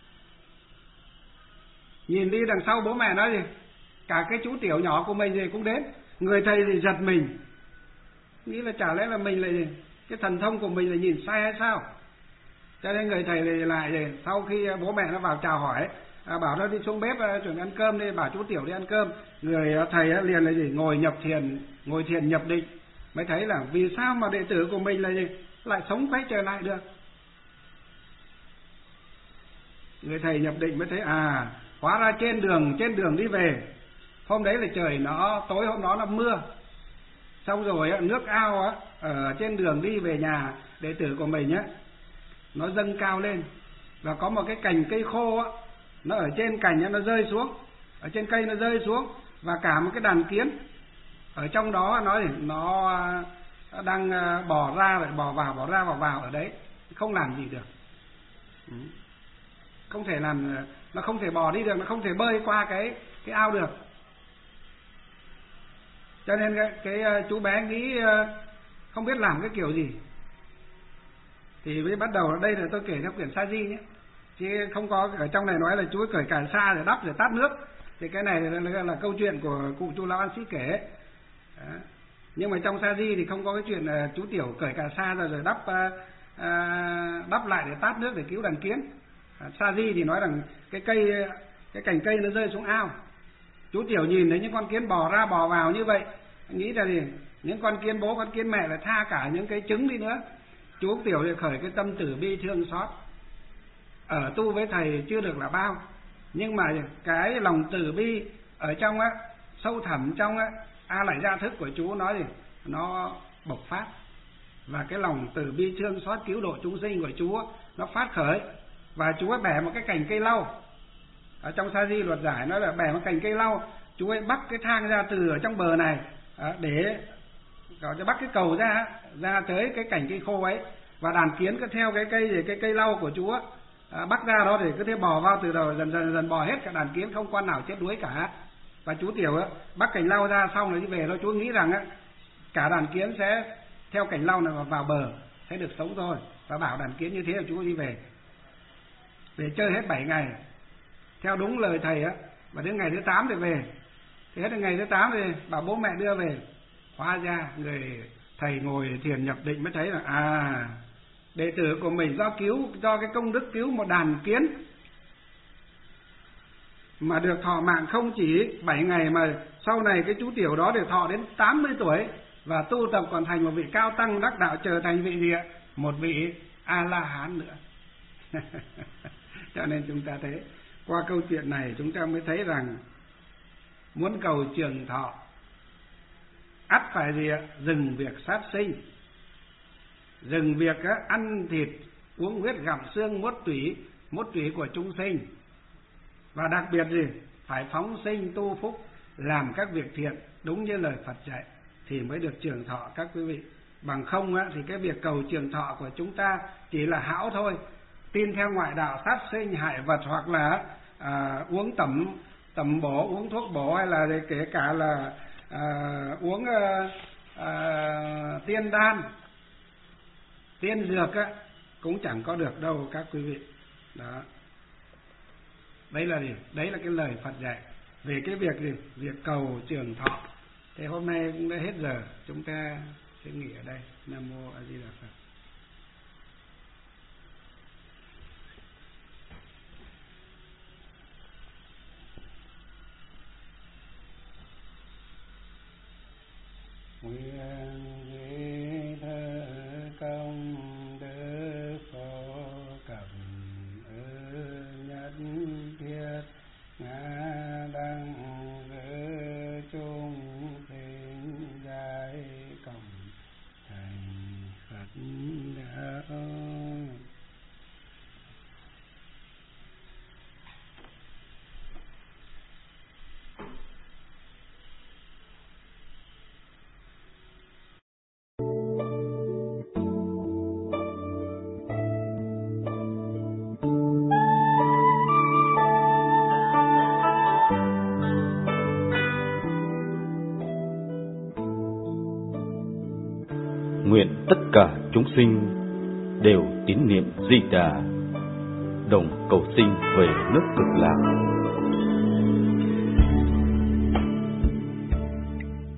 B: nhìn đi đằng sau bố mẹ nó gì cả cái chú tiểu nhỏ của mình gì cũng đến. Người thầy thì giật mình, nghĩ là chả lẽ là mình lại gì cái thần thông của mình là nhìn sai hay sao. Cho nên người thầy thì lại gì, sau khi bố mẹ nó vào chào hỏi, à, bảo nó đi xuống bếp chuẩn ăn cơm đi, bảo chú tiểu đi ăn cơm. Người thầy liền là gì ngồi nhập thiền, ngồi thiền nhập định, mới thấy là vì sao mà đệ tử của mình là gì lại sống quay trở lại được. Người thầy nhập định mới thấy à, hóa ra trên đường trên đường đi về hôm đấy là trời nó tối, hôm đó là mưa, xong rồi nước ao á ở trên đường đi về nhà đệ tử của mình á nó dâng cao lên, và có một cái cành cây khô á nó ở trên cành á, nó rơi xuống, ở trên cây nó rơi xuống, và cả một cái đàn kiến ở trong đó nó nó đang bò ra lại bò vào, bò ra bò vào ở đấy, không làm gì được. Ừ. Không thể làm, nó không thể bò đi được, nó không thể bơi qua cái cái ao được. Cho nên cái, cái chú bé nghĩ không biết làm cái kiểu gì, thì mới bắt đầu đây là tôi kể theo quyển Sa Di nhé, chứ không có ở trong này nói là chú cởi cài sa rồi đắp rồi tát nước, thì cái này là, là, là câu chuyện của cụ chú Lão An Sĩ kể. Đó. Nhưng mà trong Sa Di thì không có cái chuyện là chú tiểu cởi cài sa rồi rồi đắp à, đắp lại để tát nước để cứu đàn kiến. Sa Di thì nói rằng cái cây cái cành cây nó rơi xuống ao, chú tiểu nhìn thấy những con kiến bò ra bò vào như vậy, nghĩ là gì? Những con kiến bố con kiến mẹ là tha cả những cái trứng đi nữa. Chú Tiểu thì khởi cái tâm từ bi thương xót. Ở tu với thầy chưa được là bao, nhưng mà cái lòng từ bi ở trong á, sâu thẳm trong á, A Lại Gia thức của chú nói gì? Nó bộc phát. Và cái lòng từ bi thương xót cứu độ chúng sinh của chú á, nó phát khởi. Và chú ấy bẻ một cái cành cây lau. Ở trong Sa Di Luật Giải nói là bẻ một cành cây lau, chú ấy bắt cái thang ra từ ở trong bờ này để cho bắt cái cầu ra ra tới cái cành cây khô ấy, và đàn kiến cứ theo cái cây gì cái cây lau của chú á, à, bắt ra đó thì cứ thế bò vào từ đầu, dần dần dần bò hết cả đàn kiến, không con nào chết đuối cả. Và chú Tiểu á, bắt cành lau ra xong rồi đi về đó, chú nghĩ rằng á cả đàn kiến sẽ theo cành lau này vào bờ sẽ được sống thôi, và bảo đàn kiến như thế là chú đi về để chơi hết bảy ngày theo đúng lời thầy á. Và đến ngày thứ tám thì về. Thế đến ngày thứ tám thì bảo bố mẹ đưa về. Hóa ra người thầy ngồi thiền nhập định mới thấy là à, đệ tử của mình do cứu do cái công đức cứu một đàn kiến mà được thọ mạng không chỉ bảy ngày, mà sau này cái chú Tiểu đó để thọ đến tám mươi tuổi và tu tập còn thành một vị cao tăng đắc đạo, trở thành vị gì ạ? Một vị A La Hán nữa. Cho nên chúng ta thấy qua câu chuyện này chúng ta mới thấy rằng muốn cầu trường thọ ắt phải gì ạ? Dừng việc sát sinh, dừng việc á, ăn thịt uống huyết gặm xương mốt tủy mốt tủy của chúng sinh, và đặc biệt gì? Phải phóng sinh tu phúc, làm các việc thiện đúng như lời Phật dạy thì mới được trường thọ các quý vị. Bằng không á, thì cái việc cầu trường thọ của chúng ta chỉ là hão thôi, tin theo ngoại đạo sát sinh hại vật, hoặc là à, uống tẩm tẩm bổ, uống thuốc bổ, hay là kể cả là à, uống à, à, tiên đan tiên dược á, cũng chẳng có được đâu các quý vị. Đó, đấy là gì? Đấy là cái lời Phật dạy về cái việc gì? Việc cầu trường thọ. Thế hôm nay cũng đã hết giờ, chúng ta sẽ nghỉ ở đây. Nam mô A Di Đà Phật. Nguyện vị thơ công đức phổ cẩm ơn nhất thiết ngã đăng gỡ chung sinh giải cộng thành Phật đạo.
A: Nguyện tất cả chúng sinh đều tín niệm Di Đà, đồng cầu sinh về nước Cực Lạc.